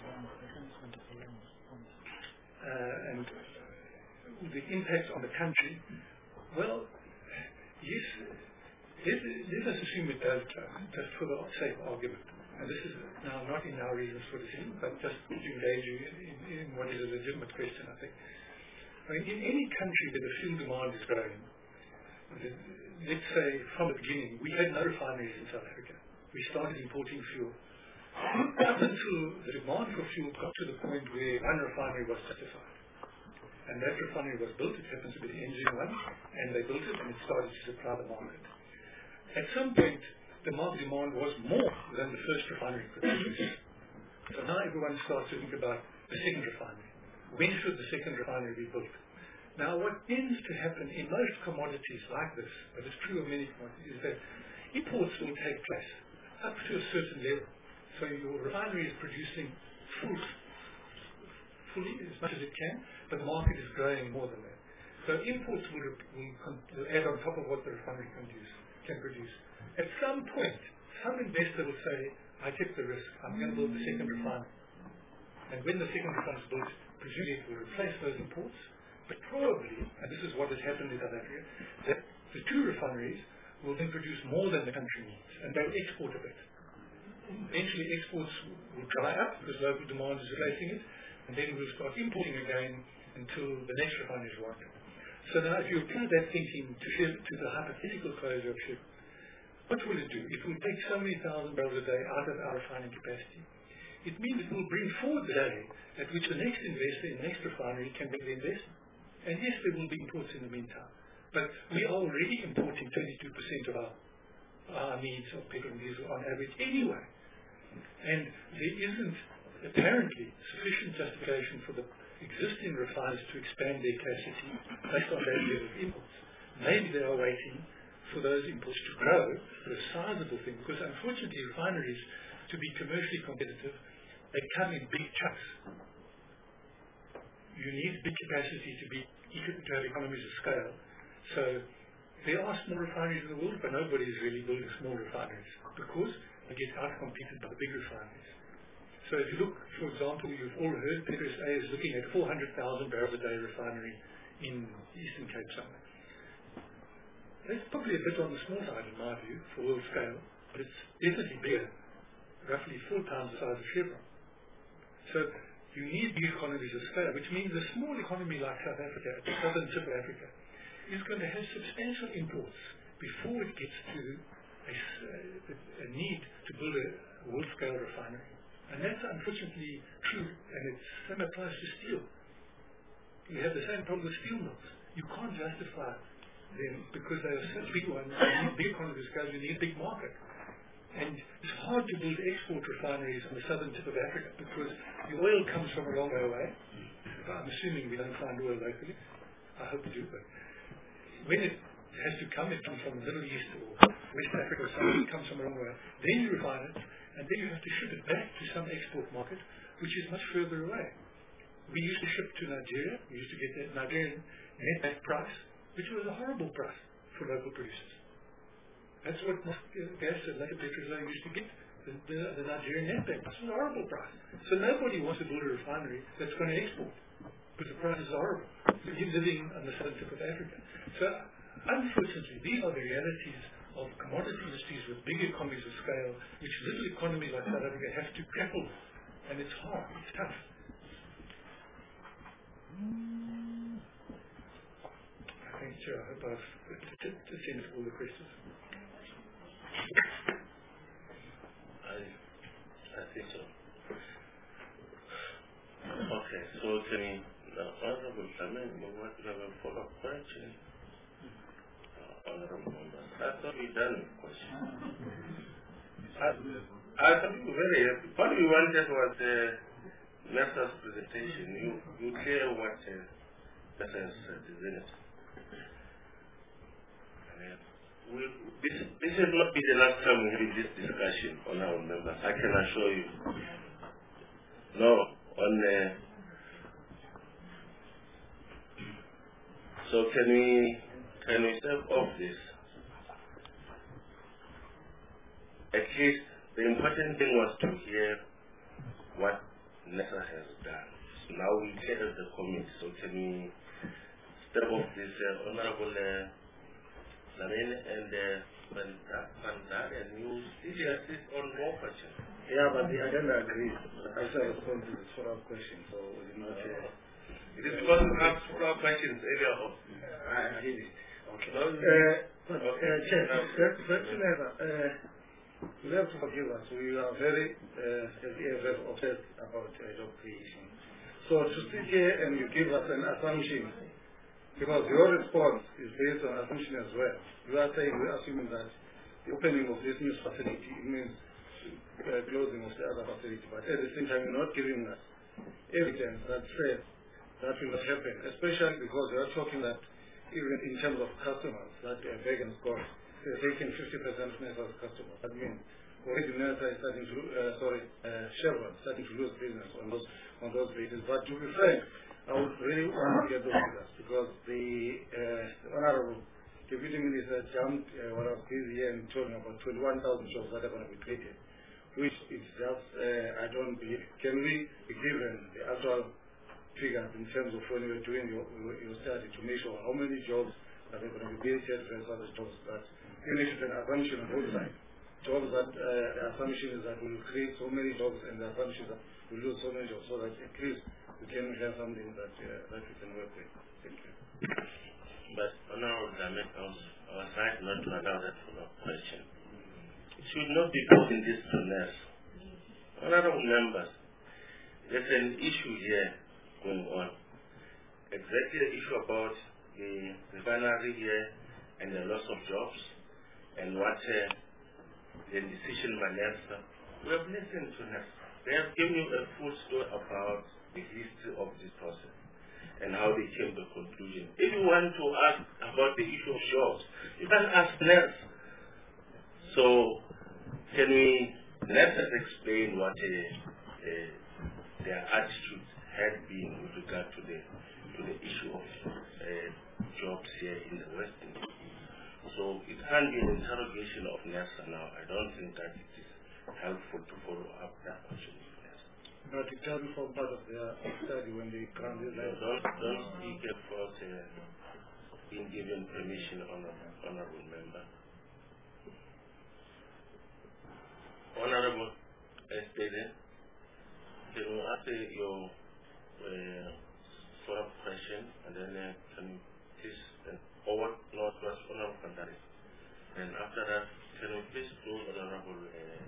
uh, and the impact on the country, well, yes, let, let us assume it does close, just for the sake of argument. And this is now not in our reasons for decision, but just to engage you in, in, in what is a legitimate question, I think. I mean, in any country where the fuel demand is growing, let's say from the beginning, we had no refineries in South Africa. We started importing fuel. Up until the demand for fuel got to the point where one refinery was justified. And that refinery was built, it happens to be the engine one, and they built it and it started to supply the market. At some point, the market demand was more than the first refinery could produce. So now everyone starts to think about the second refinery. When should the second refinery be built? Now, what tends to happen in most commodities like this, but it's true of many commodities, is that imports will take place up to a certain level. So your refinery is producing full, fully as much as it can, but the market is growing more than that. So imports will, will, will add on top of what the refinery can produce. Can produce. At some point, some investor will say, I take the risk, I'm going to build the second refinery. And when the second refinery is built, presumably it will replace those imports, but probably, and this is what has happened in South Africa, that the two refineries will then produce more than the country needs, and they'll export a bit. Eventually exports will dry up because local demand is replacing it, and then we'll start importing again until the next refinery is working. So now if you apply that thinking to, to the hypothetical closure of Chevron, what will it do? It will take so many thousand barrels a day out of our refining capacity. It means it will bring forward the day at which the next investor in the next refinery can make the investment. And yes, there will be imports in the meantime. But we are already importing twenty-two percent of our, our needs of petrol and diesel on average anyway. And there isn't apparently sufficient justification for the existing refiners to expand their capacity based on that level of imports. Maybe they are waiting for those imports to grow to a sizable thing, because unfortunately refineries, to be commercially competitive, they come in big chunks. You need big capacity to be to have economies of scale. So there are small refineries in the world, but nobody is really building small refineries because they get out-competed by the big refineries. So if you look, for example, you've all heard PetroSA is looking at four hundred thousand barrels a day refinery in Eastern Cape somewhere. That's probably a bit on the small side in my view for world scale, but it's definitely bigger, roughly four times the size of Chevron. So you need big economies of scale, which means a small economy like South Africa, at the southern tip of Africa, is going to have substantial imports before it gets to a, a need to build a world-scale refinery. And that's unfortunately true, and it same applies to steel. You have the same problem with steel mills. You can't justify them because they are such big ones. You need big economies of scale, you need a big market. And it's hard to build export refineries on the southern tip of Africa because the oil comes from a long way away. I'm assuming we don't find oil locally. I hope we do, but when it has to come, it comes from the Middle East or West Africa or something, it comes from a long way. Then you refine it, and then you have to ship it back to some export market, which is much further away. We used to ship to Nigeria. We used to get that Nigerian net back price, which was a horrible price for local producers. That's what gas and later petroleum used to get, the, the, the Nigerian netback. This is a horrible price. So nobody wants to build a refinery that's going to export, because the price is horrible. So you're living on the southern tip of Africa. So unfortunately, these are the realities of commodity industries with big economies of scale, which little economies like South Africa have to grapple with. And it's hard, it's tough. I think, Chair, I hope I've attended to all the questions. I, I think so. Okay, so can the Honorable Chairman move on to have a follow-up question? Uh, Honorable Members, I thought we done with questions. I, I thought we were very happy. What we wanted was uh, NERSA's presentation, you, you clear what uh, NERSA has said, isn't it? Uh, we, this, this will not be the last time we have this discussion on our members, I can assure you. No, on uh, so can we can we step off this? At least the important thing was to hear what NERSA has done. So now we hear the comments. So can we step off this, uh, Honorable uh, Lamine and uh, and you did you assist on more questions? Yeah, but the agenda agrees. I shall respond to this follow-up question, so we did not. Uh, it is because we have follow-up questions earlier on. I did it. Okay. No, uh, but, okay. Uh, Chair, uh, you have to forgive us. We are very, uh, very obsessed about uh, job creation. So to sit here and you give us an assumption, because your response is based on assumption as well. You are saying, we're assuming that the opening of this new facility means uh, closing of the other facility, but at the same time you're not giving us evidence that says that will not happen, especially because we are talking that even in terms of customers, that uh, Vegan's got they're taking fifty percent NERSA as customers. That means already NERSA is starting to, uh, sorry, uh, Chevron starting to lose business on those on those bases. But to be frank, I would really want to get those figures because the, uh, the Honorable Deputy Minister jumped uh, when I was busy here and talking about twenty-one thousand jobs that are going to be created, which is just, uh, I don't believe. Can we be given the actual figures in terms of when you were doing your, your study to make sure how many jobs are they going to be created versus other jobs that even if it's an assumption on both sides. Jobs that uh, the assumption is that we will create so many jobs and the assumption is that we will lose so many jobs so that at least we can have something that uh, that we can work with. Thank you. But Honorable Damet, our side not to allow that follow-up question. It should not be putting this to NERSA. Honorable members, there's an issue here going on. Exactly the issue about the refinery here and the loss of jobs. And what uh, the decision by NERSA, we have listened to NERSA. They have given you a full story about the history of this process and how they came to a conclusion. If you want to ask about the issue of jobs, you can ask NERSA. So, can we, NERSA explain what uh, uh, their attitude had been with regard to the to the issue of uh, jobs here in the Western. So it can't be an interrogation of NERSA now. I don't think that it is helpful to follow up that question with NERSA. But it doesn't form part of their study when they come in. No, don't, don't speak about uh, being given permission, honorable, honorable member. Honorable Estelle, can you answer your uh, follow-up question and then uh, can you please uh, forward Lord to us, Honorable Kandari. And after that, can you please close Honorable uh,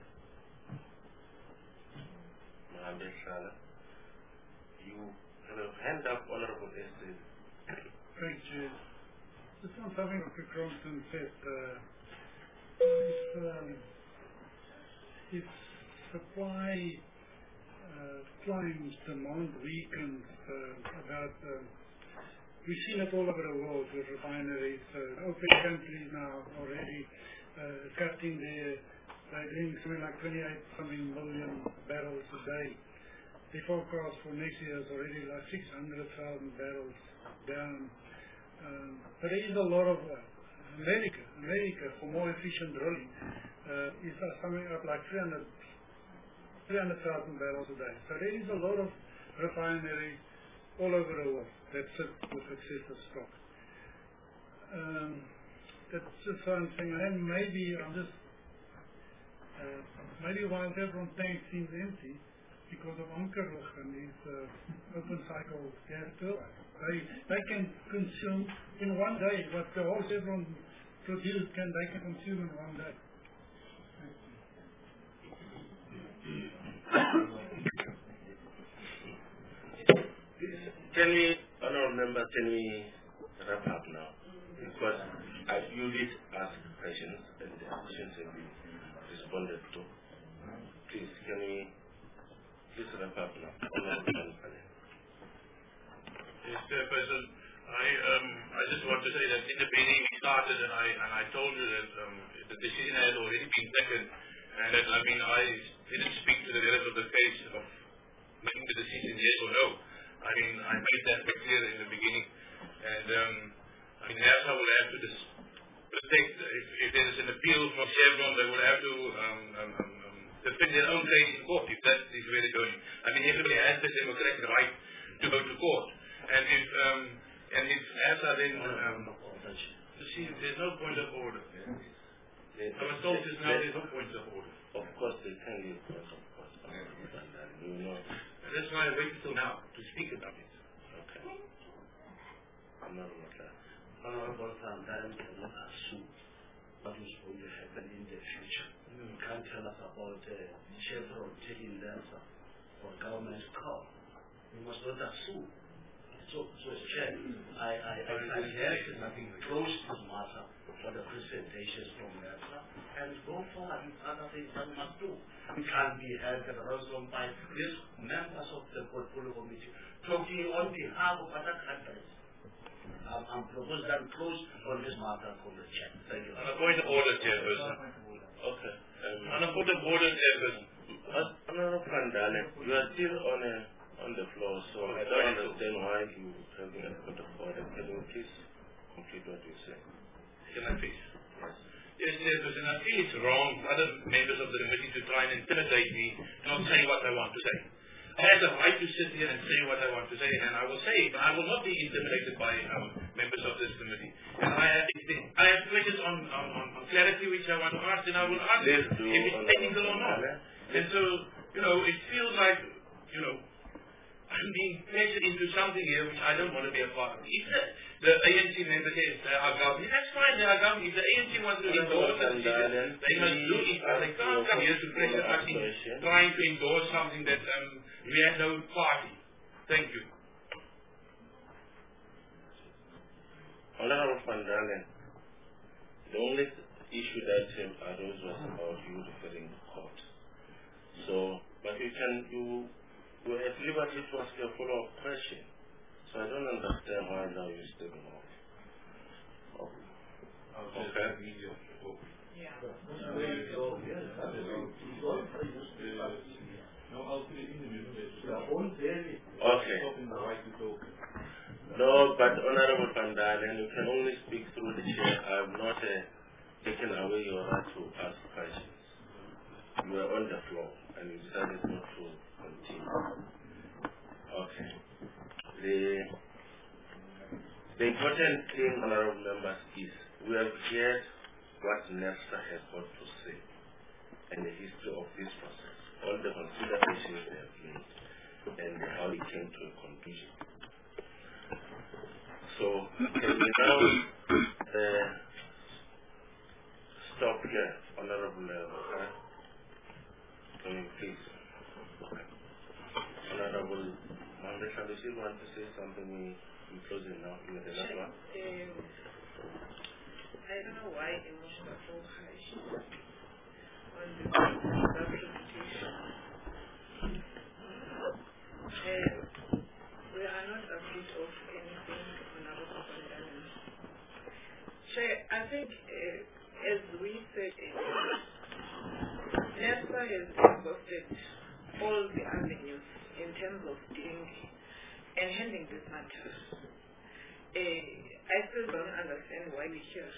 Mohammed Salah? You have a hand up, Honorable Estelle. Thank you. Just on something Doctor Crompton said, uh, if, um, if supply uh, climbs, demand weakens, uh, about uh, we've seen it all over the world with refineries. Uh, OPEC countries now already uh, cutting their, they're doing something like twenty-eight something million barrels a day. The forecast for next year is already like six hundred thousand barrels down. Um, but there is a lot of uh, America, America for more efficient drilling uh, is uh, something up like three hundred thousand barrels a day. So there is a lot of refineries all over the world that sit with excessive stock. Um, that's just one thing. And maybe I'm just, uh, maybe while everyone tank seems empty because of Ankerloch and these uh, open cycle gas turbines. They, they can consume in one day what the whole Chevron produced can they can consume in one day. Can we, honorable member, can we wrap up now? Because I, you did ask questions and the questions have been responded to. Please, can we please wrap up now? Chairperson. I um, I just want to say that in the beginning we started and I and I told you that um, the decision had already been taken and that I mean I didn't speak to the rest of the case of making the decision yes or no. I mean I made that very clear in the beginning and um, I mean NERSA will have to dis- protect if, if there is an appeal from Chevron they will have to um, um, um, defend their own case in court if that is where they're going. I mean everybody has the democratic right to go to court and if um, And if NERSA then, um, you see, there's no point of order. I was told just now there's no point of order. Of course, they can give points of order. You know. That's why I waited till now to speak about it. Okay. I'm not about that. Honorable Sandane cannot assume what is going to happen in the future. You can't tell us about uh, Chevron taking NERSA for government call. You must not assume. So, so Chair, I, I, I, I have close this matter for the presentations from NERSA and go forward with other things that we must do. We can't be held at a ransom by these members of the portfolio committee talking on behalf of other countries. I'm, I'm proposing that we close on this matter from the Chair. Thank you. On a point of order, Chairperson. Okay. Um, on a point of order, Chairperson. Honorable Pandale, you are still on a on the floor, so I don't understand why you have a point of order. Can you please complete what you say? Can I please? Yes. Yes, Chairperson, I feel it's wrong for other members of the committee to try and intimidate me, not saying what I want to say. I have the right to sit here and say what I want to say, and I will say it, but I will not be intimidated by um, members of this committee. And I have, I have questions on, on, on, on clarity which I want to ask, and I will ask if it's technical or not. And so, you know, it feels like, you know, I'm being pressured into something here which I don't want to be a part of. If the, the A N C members say they are governing, that's fine, they are governing. If the A N C wants to endorse the decision, they must do it, but they can't come here to pressure us in trying to endorse something that um, we have no party. Thank you. Honorable Van Dalen, the only issue that um, arose was about you referring to court. So, but you can, you You are at liberty to ask a follow-up question. So I don't understand why now you're stepping off. Oh. Okay. Yeah. Okay. No, but Honorable Van Dalen, you can only speak through the chair. I have not uh, taken away your right to ask questions. You are on the floor and you decided not to continue. Okay. The, the important thing, honorable members, is we have heard what NERSA has got to say and the history of this process, all the considerations they have made, and how it came to a conclusion. So, can we now uh, stop here, honorable member? Can you please? Honorable Mohammed Khalil, want to say something in closing now? You are the last one. Um, I don't know why emotions are so high on the presentation. Uh, we are not afraid of anything on our government. Chair, I think, uh, as we said, NERSA has exhausted all the avenues in terms of dealing and handling this matter. Uh, I still don't understand why we're here.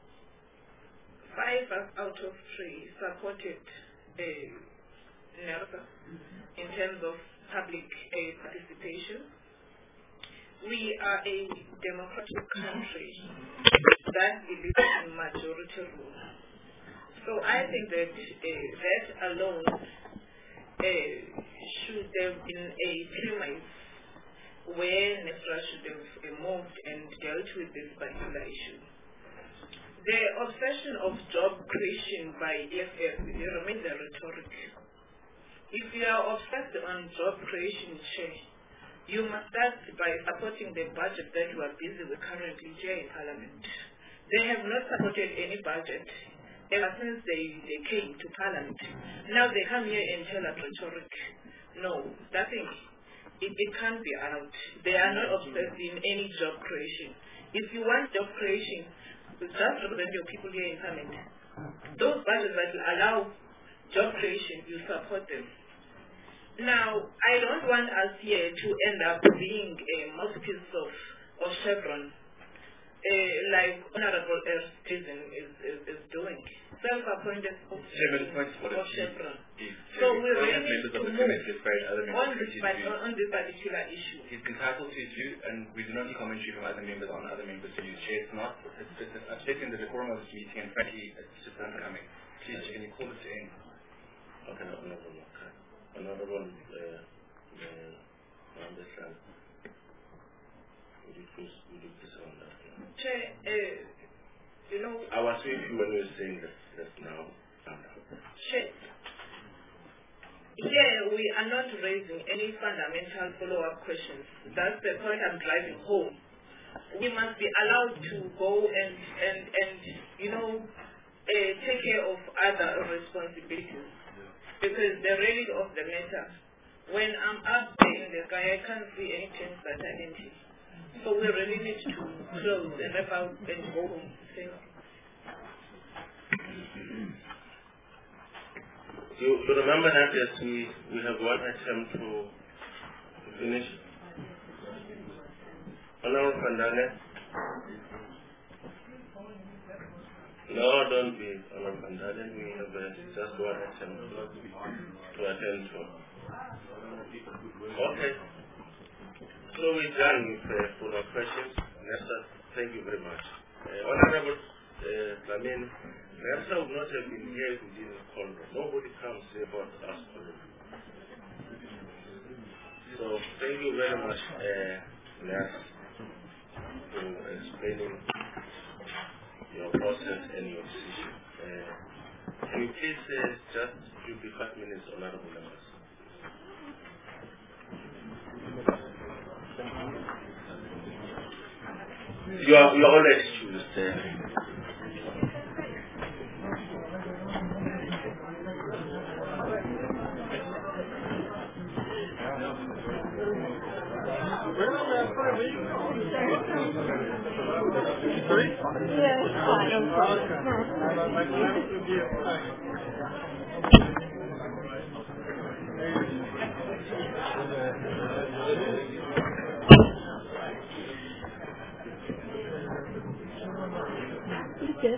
Five out of three supported uh, NERSA in terms of public uh, participation. We are a democratic country that believes in majority rule. So I think that uh, that alone uh, should have been a premise where NERSA should have uh, moved and dealt with this particular issue. The obsession of job creation by E F F remains a rhetoric. If you are obsessed on job creation, Chair, you must start by supporting the budget that you are busy with currently here in Parliament. They have not supported any budget ever since they, they came to Parliament. Now they come here and tell us rhetoric. No, nothing. it, it can't be allowed. They are not obsessed in any job creation. If you want job creation, just represent your people here in Parliament. Those budgets that will allow job creation, you support them. Now, I don't want us here to end up being a mouthpiece of, of Chevron, uh, like Honorable Erskine is, is, is doing. Self-appointed of, of Chevron. So we really need to move on this, on this particular issue. He's entitled to his view, and we do not need commentary from other members on other members' views. Chair, it's not, it's, it's, it's upsetting the decorum of this meeting, and frankly, it's just unbecoming. Please, can you call it to end? Okay, no, no, no, okay. Honorable uh, uh, understand. Would you please, would you please on that? Chair, uh, you know... I was with you when you were saying that just now. Chair, here we are not raising any fundamental follow-up questions. That's the point I'm driving home. We must be allowed to go and, and, and you know, uh, take care of other responsibilities. Because the reality of the matter, when I'm up there in the sky, I can't see any things that are empty. So we really need to close and wrap out and go home. Thank you. You, you remember that yes, we, we have one attempt to finish. Honorable Pandane? No, don't be Honorable Pandane. We have uh, just one attempt to attend to. Okay. So we're done with uh, further questions. Nesta, thank you very much. Uh, Honorable uh, Lamin, Nesta would not have been here if we didn't call her. Nobody comes here but us calling. So thank you very much, uh, Nesta, for explaining your process and your decision. Uh, can you please uh, just give me five minutes, Honorable members? You are, you are all excused. Uh, Sorry? Yeah, it's fine. No Yes.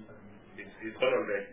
It's, it's gone already.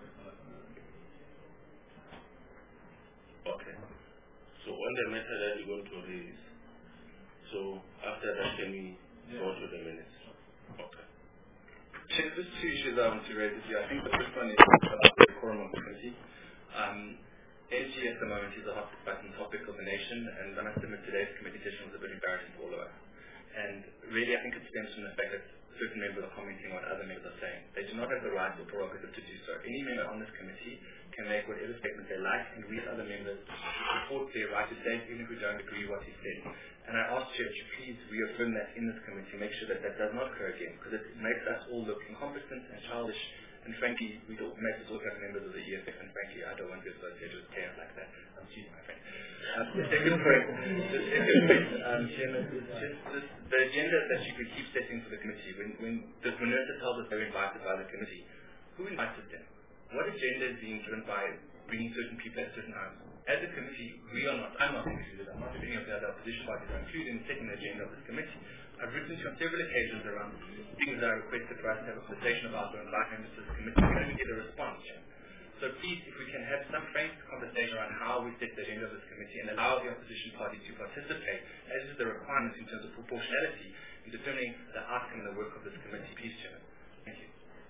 Okay. So on the matter that you're going to raise, so after that can we go to the minutes? Okay. Chair, there's two issues I want to raise with you. I think the first one is about the quorum of the committee. Um, Energy at the moment is a hot button topic of the nation, and I must admit today's committee session was a bit embarrassing for all of us. And really, I think it stems from the fact that certain members are commenting on what other members are saying. They do not have the right or prerogative to do so. Any member on this committee can make whatever statement they like, and we as other members support their right to say it, even if we don't agree with what he said. And I ask you to please reaffirm that in this committee, make sure that that does not occur again, because it makes us all look incompetent and childish. And frankly, we don't make us look like members of the E F F, and frankly, I don't want to be associated with chaos like that. I'm cheating, my friend. Um, the second point, the second point, um, Chairman, is just this, the agenda that you could keep setting for the committee. When, when the minister tells us they're invited by the committee, who invited them? What agenda is being driven by bringing certain people at certain times? As a committee, we are not, I'm not included, I'm not any of the other opposition parties are included in setting the agenda of this committee. I've written to you on several occasions around things that are requested for us to have a conversation about when like members of the committee. We don't even get a response. So please, if we can have some frank conversation around how we set the agenda of this committee and allow the opposition parties to participate, as is the requirements in terms of proportionality in determining the outcome and the work of this committee. Please, Chairman. Thank you.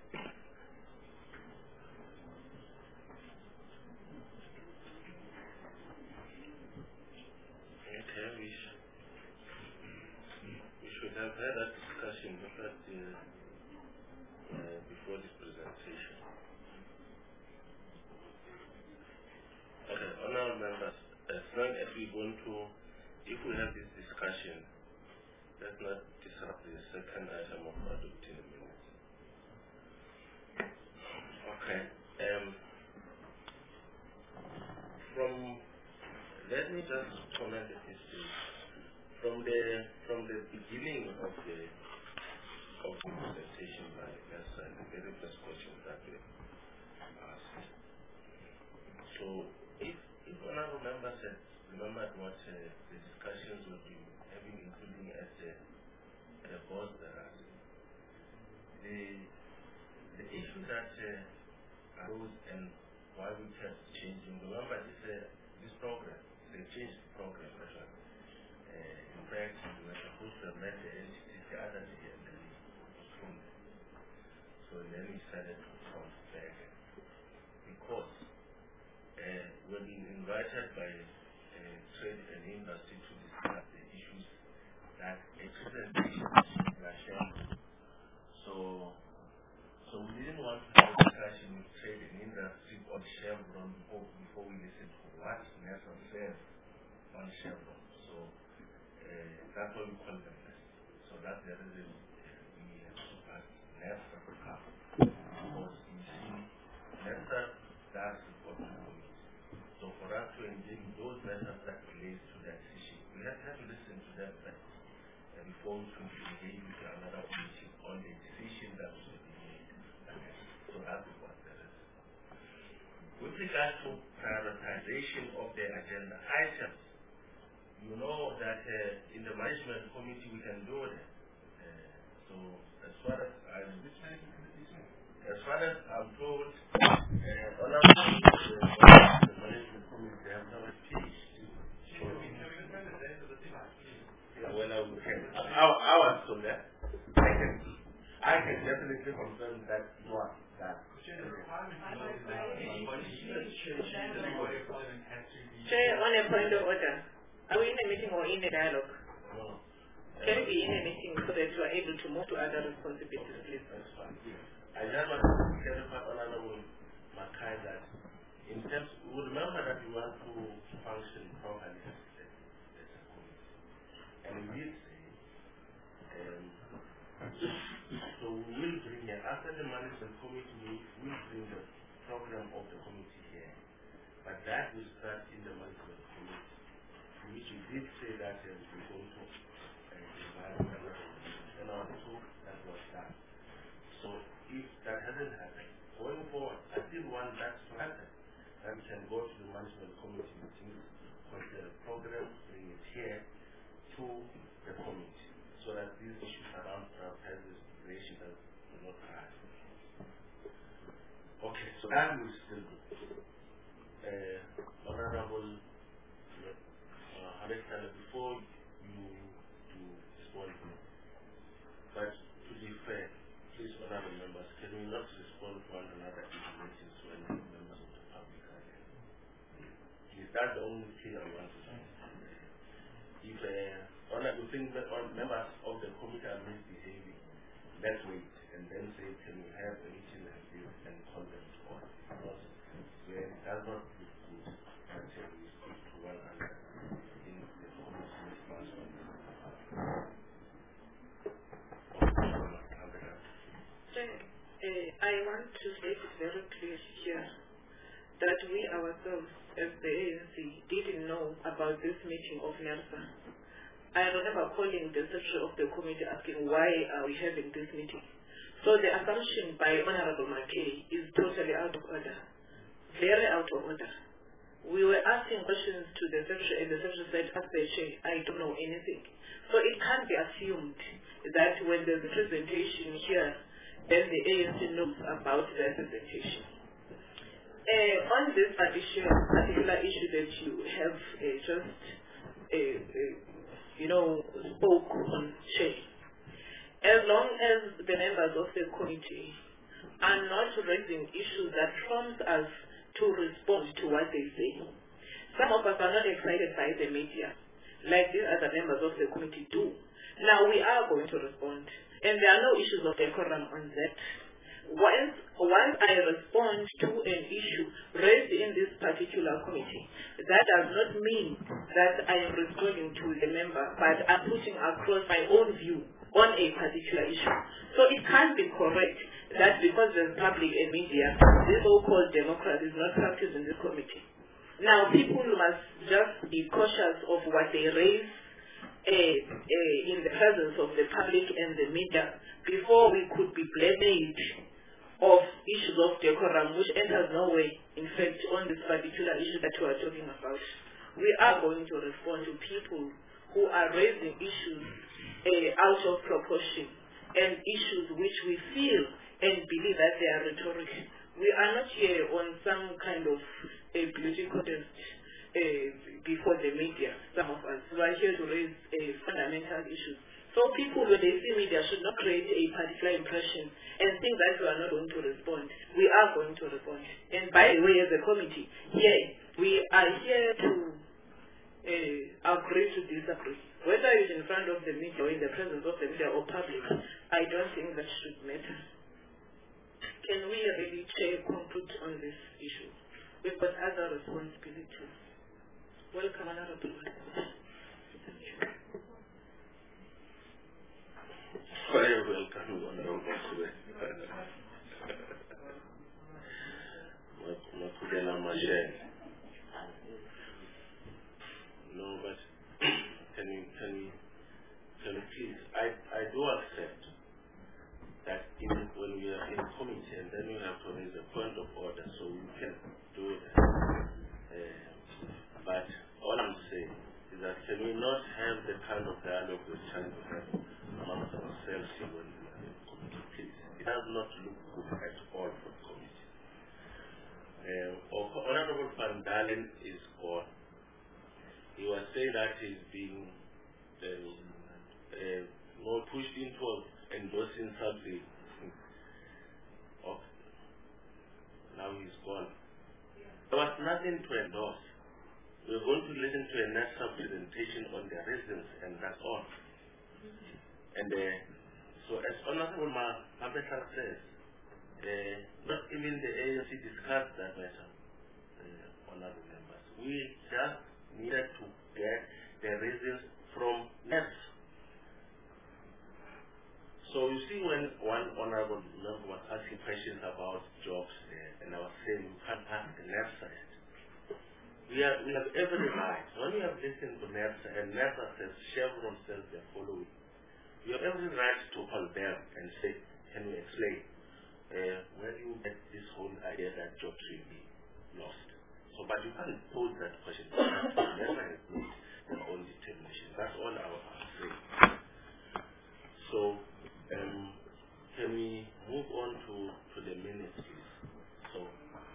Okay, we should, we should have had that discussion before, the, uh, before this presentation. Okay, honorable members, as long as we want to, if we have this discussion, let's not disrupt the second item of adopting the minutes. Okay, um, from, let me just comment at this stage. From the, from the beginning of the, of the presentation by Nessa, the very first question that we asked. So, if, if honorable members had remembered what uh, the discussions we've been having, including at the, at the board there, the, the issue that uh, arose and why we kept changing, remember this, uh, this program, they changed the program, actually. Uh, in fact, we were supposed to have met the entities the other day and then postponed. So then we decided to come back because uh, we've been invited by uh, trade and industry to discuss the issues that excellent Russia. So, so we didn't want to have a discussion with trade and industry on Chevron before, before we listen to what Nelson said on Chevron. So uh, that's why we call them next. So that's the reason uh, we have to ask NEFTA to come. Because you see, NEFTA does report to the committee. So for us to engage in those matters that relate to that issue, we have, have to listen to them first uh, before we can engage with another committee on the decision that will be made. So that is what that is. With regard to prioritization of the agenda items, you know that uh, in the management committee we can do that. Uh, so as far as I'm, as far as I'm told, uh, all of the, the management committee they have never changed. So, yeah, when I was I, I was told that. I can, I can definitely confirm that one. That. Chair, on a point of order, are we in a meeting or in a dialogue? No. Can we be in a meeting so that you are able to move to other responsibilities, please? That's fine. I just want to clarify another Makai that in terms, we remember that we want to function properly as a, as a committee. And we will say, um, so we will bring here, after the management committee, we will bring the program of the committee here. But that will start in the management committee, which we did say that uh, we're going to uh, invite another committee. And also, that was done. So if that hasn't happened, going forward, I still want that to happen. That we can go to the management committee meetings, consider the program, bring it here to the committee, so that these issues around prioritization will not arise. I will still do. Uh, Honorable uh, Alexander, before you do respond, but to be fair, please, honorable members, can we not respond to one another in meetings when members of the public are there? Is that the only thing I want to say? If uh, honorable think that all members of the committee are misbehaving, let's wait and then say, can we have a meeting like this and call them to order? Because it does not look good until we speak to one another in the committee response on this. Uh, I want to make it very clear here that we ourselves, as the A N C, didn't know about this meeting of NERSA. I remember calling the secretary of the committee asking why are we having this meeting. So the assumption by Honorable McKay is totally out of order, very out of order. We were asking questions to the secretary and the secretary said, as the chair, I don't know anything. So it can't be assumed that when there's a presentation here, then the A N C knows about the presentation. Uh, on this particular, particular issue that you have uh, just, uh, uh, you know, spoke on, Chair, as long as the members of the committee are not raising issues that prompts us to respond to what they say. Some of us are not excited by the media, like these other members of the committee do. Now we are going to respond, and there are no issues of decorum on that. Once, once I respond to an issue raised in this particular committee, that does not mean that I am responding to the member, but I'm putting across my own view on a particular issue. So it can't be correct that because there's public and media, this so-called democracy is not practiced in this committee. Now people must just be cautious of what they raise uh, uh, in the presence of the public and the media before we could be blamed of issues of decorum, which enters nowhere, in fact, on this particular issue that we are talking about. We are going to respond to people who are raising issues uh, out of proportion and issues which we feel and believe that they are rhetoric. We are not here on some kind of a beauty contest uh, before the media, some of us. We are here to raise uh, fundamental issues. So people, when they see media, should not create a particular impression and think that we are not going to respond. We are going to respond. And by the way, as a committee, here, we are here to uh, agree to disagree. Whether it's in front of the media or in the presence of the media or public, I don't think that should matter. Can we really take conclude on this issue? We've got other responsibilities. Welcome, Honorable. Very welcome, Honorable Makubela. Makubela Majene. No, but can you, can you, can you please, I, I do accept that even when we are in committee and then you have to raise a point of order, so we can do that. Uh, but all I'm saying is that can we not have the kind of dialogue we're trying to have amongst ourselves when we are in committee, please? It does not look good at all for the committee. Uh, Honorable Van Dalen is gone. He was saying that he's being uh, uh, more pushed into endorsing something. Okay. Now he's gone. There was nothing to endorse. We're going to listen to a national presentation on the reasons, and that's all. And uh, so, as Honorable Mabeta says, uh, not even the A N C discussed that matter, uh, honorable members. We just needed to get the reasons from NERSA. So you see, when one honorable member was asking questions about jobs there, and I was saying you can't ask the NERSA yet. We have, we have every right. When we have listened to NERSA, and NERSA says Chevron says they're following, we have every right to call them and say, can you explain uh, where you get this whole idea that jobs will be lost? So, but you can't pose that question. NERSA has made their own determination. That's all I was saying. So, um, can we move on to, to the minutes, please? So,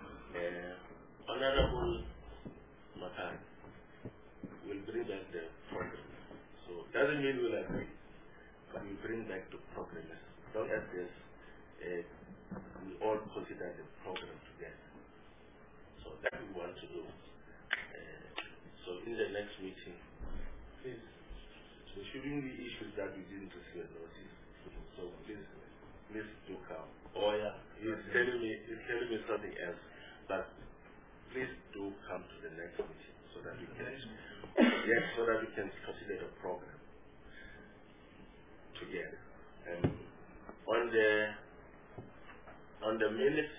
Honorable Makai will bring back the program. So it doesn't mean we'll agree, but we'll bring back the program as long as there's, uh, we all consider the program together. So that we want to do. Uh, so in the next meeting, please, there shouldn't be issues that we didn't receive notice. So please, please do come. Oh yeah, he's telling me, he's telling me something else, but please do come to the next meeting so that we can, yes, so that we can consider the program together. And on the on the minutes,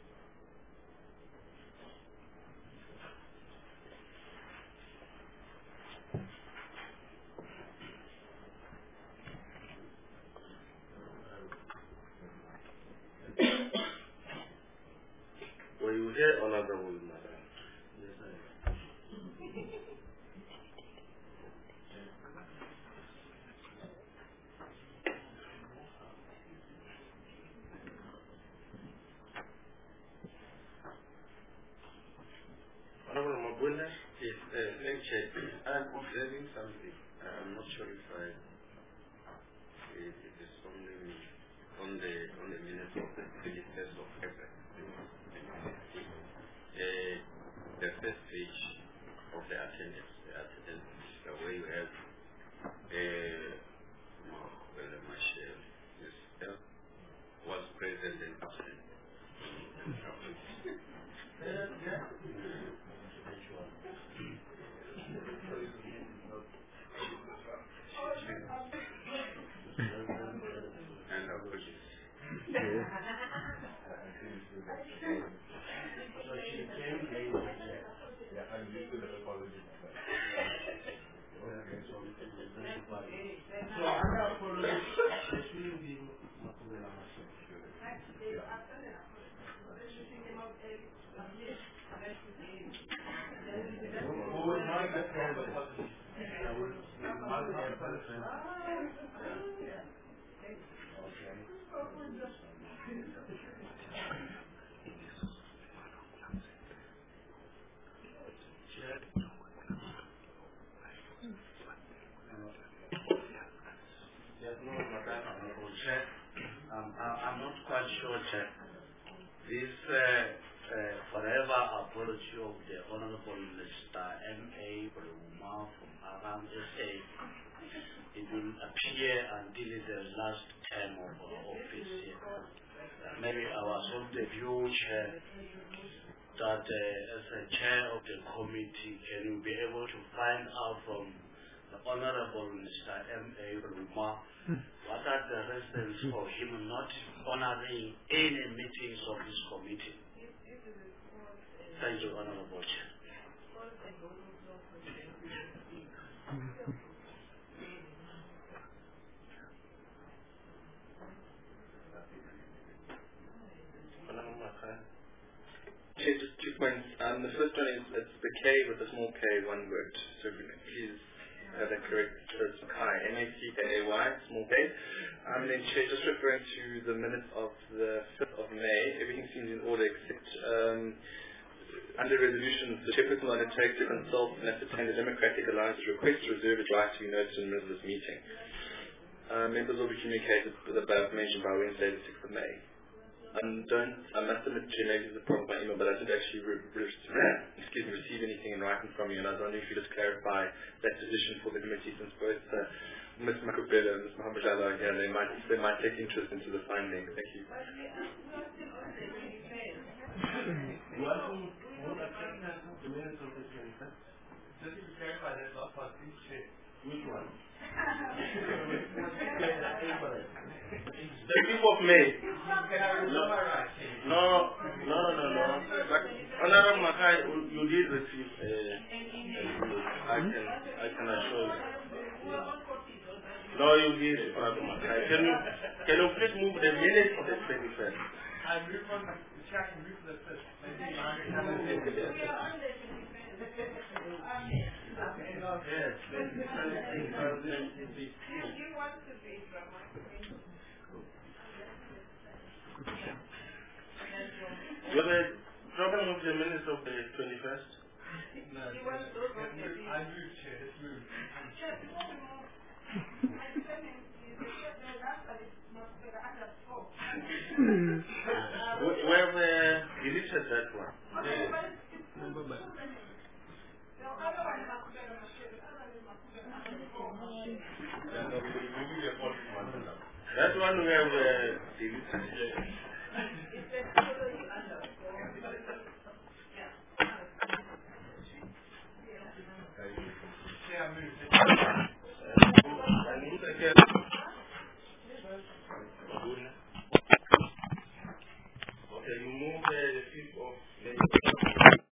were you here, Honorable Madam? Yes, I am. Honorable Mabunda? Yes, uh, thank you. I'm observing something. I'm not sure if I, it, it is only on the on the minutes of the twenty-first of February. Uh, the first page of the attendance, the attendance, the way you have uh, well, Michelle is was present and absent. And apologies. So she came late. Yeah, I'm used to the apology. Okay, so so under apology, there shouldn't be Makumela Who will mark the present? I will mark the present. Um, I'm not quite sure, Chair. This uh, uh, forever apology of the Honorable Mister M A Bruma from Aram S A, it will appear until the last term of our office here. Uh, maybe I was of the view, Chair, that uh, as a chair of the committee, can you be able to find out from the Honorable Mister M A Bruma what are the reasons for him not honoring any meetings of this committee? Thank you, Honorable Chair. Chair, just two points. Um, the first one is it's the K with a small K, one word. So if you could please have that correct. So it's Mackay, M A C K A Y, small K. Um, and then Chair, just referring to the minutes of the fifth of May, everything seems in order except um, under resolutions, the chairperson will undertake to consult and ascertain the Democratic Alliance's request to reserve its right to be noticed in the minutes of this meeting. Uh, members will be communicated with the above mentioned by Wednesday the sixth of May. Um, don't, I must admit, Chair, maybe it's a problem by email, but I didn't actually re re excuse me, receive anything in writing from you, and I was wondering if you could just clarify that position for the committee, since both uh, Miz Makubela and Miz Mohammed are here, and they might, they might take interest into the finding. Thank you. You want to hold acceptance of the minutes of the twenty-first? Just to clarify that last part, please check. Which one? The fifth of May. No, no, no, no, no. But Honorable Makai, you did receive a, a I can, I can assure you. No, you did, Honorable Makai. Can you, can you please move the minutes of the twenty-first? I move on the check and move the first. Yes, Problem of the minutes of the twenty-first? No, I move, Chair. Let's move. Where were deleted that one? That one where we deleted.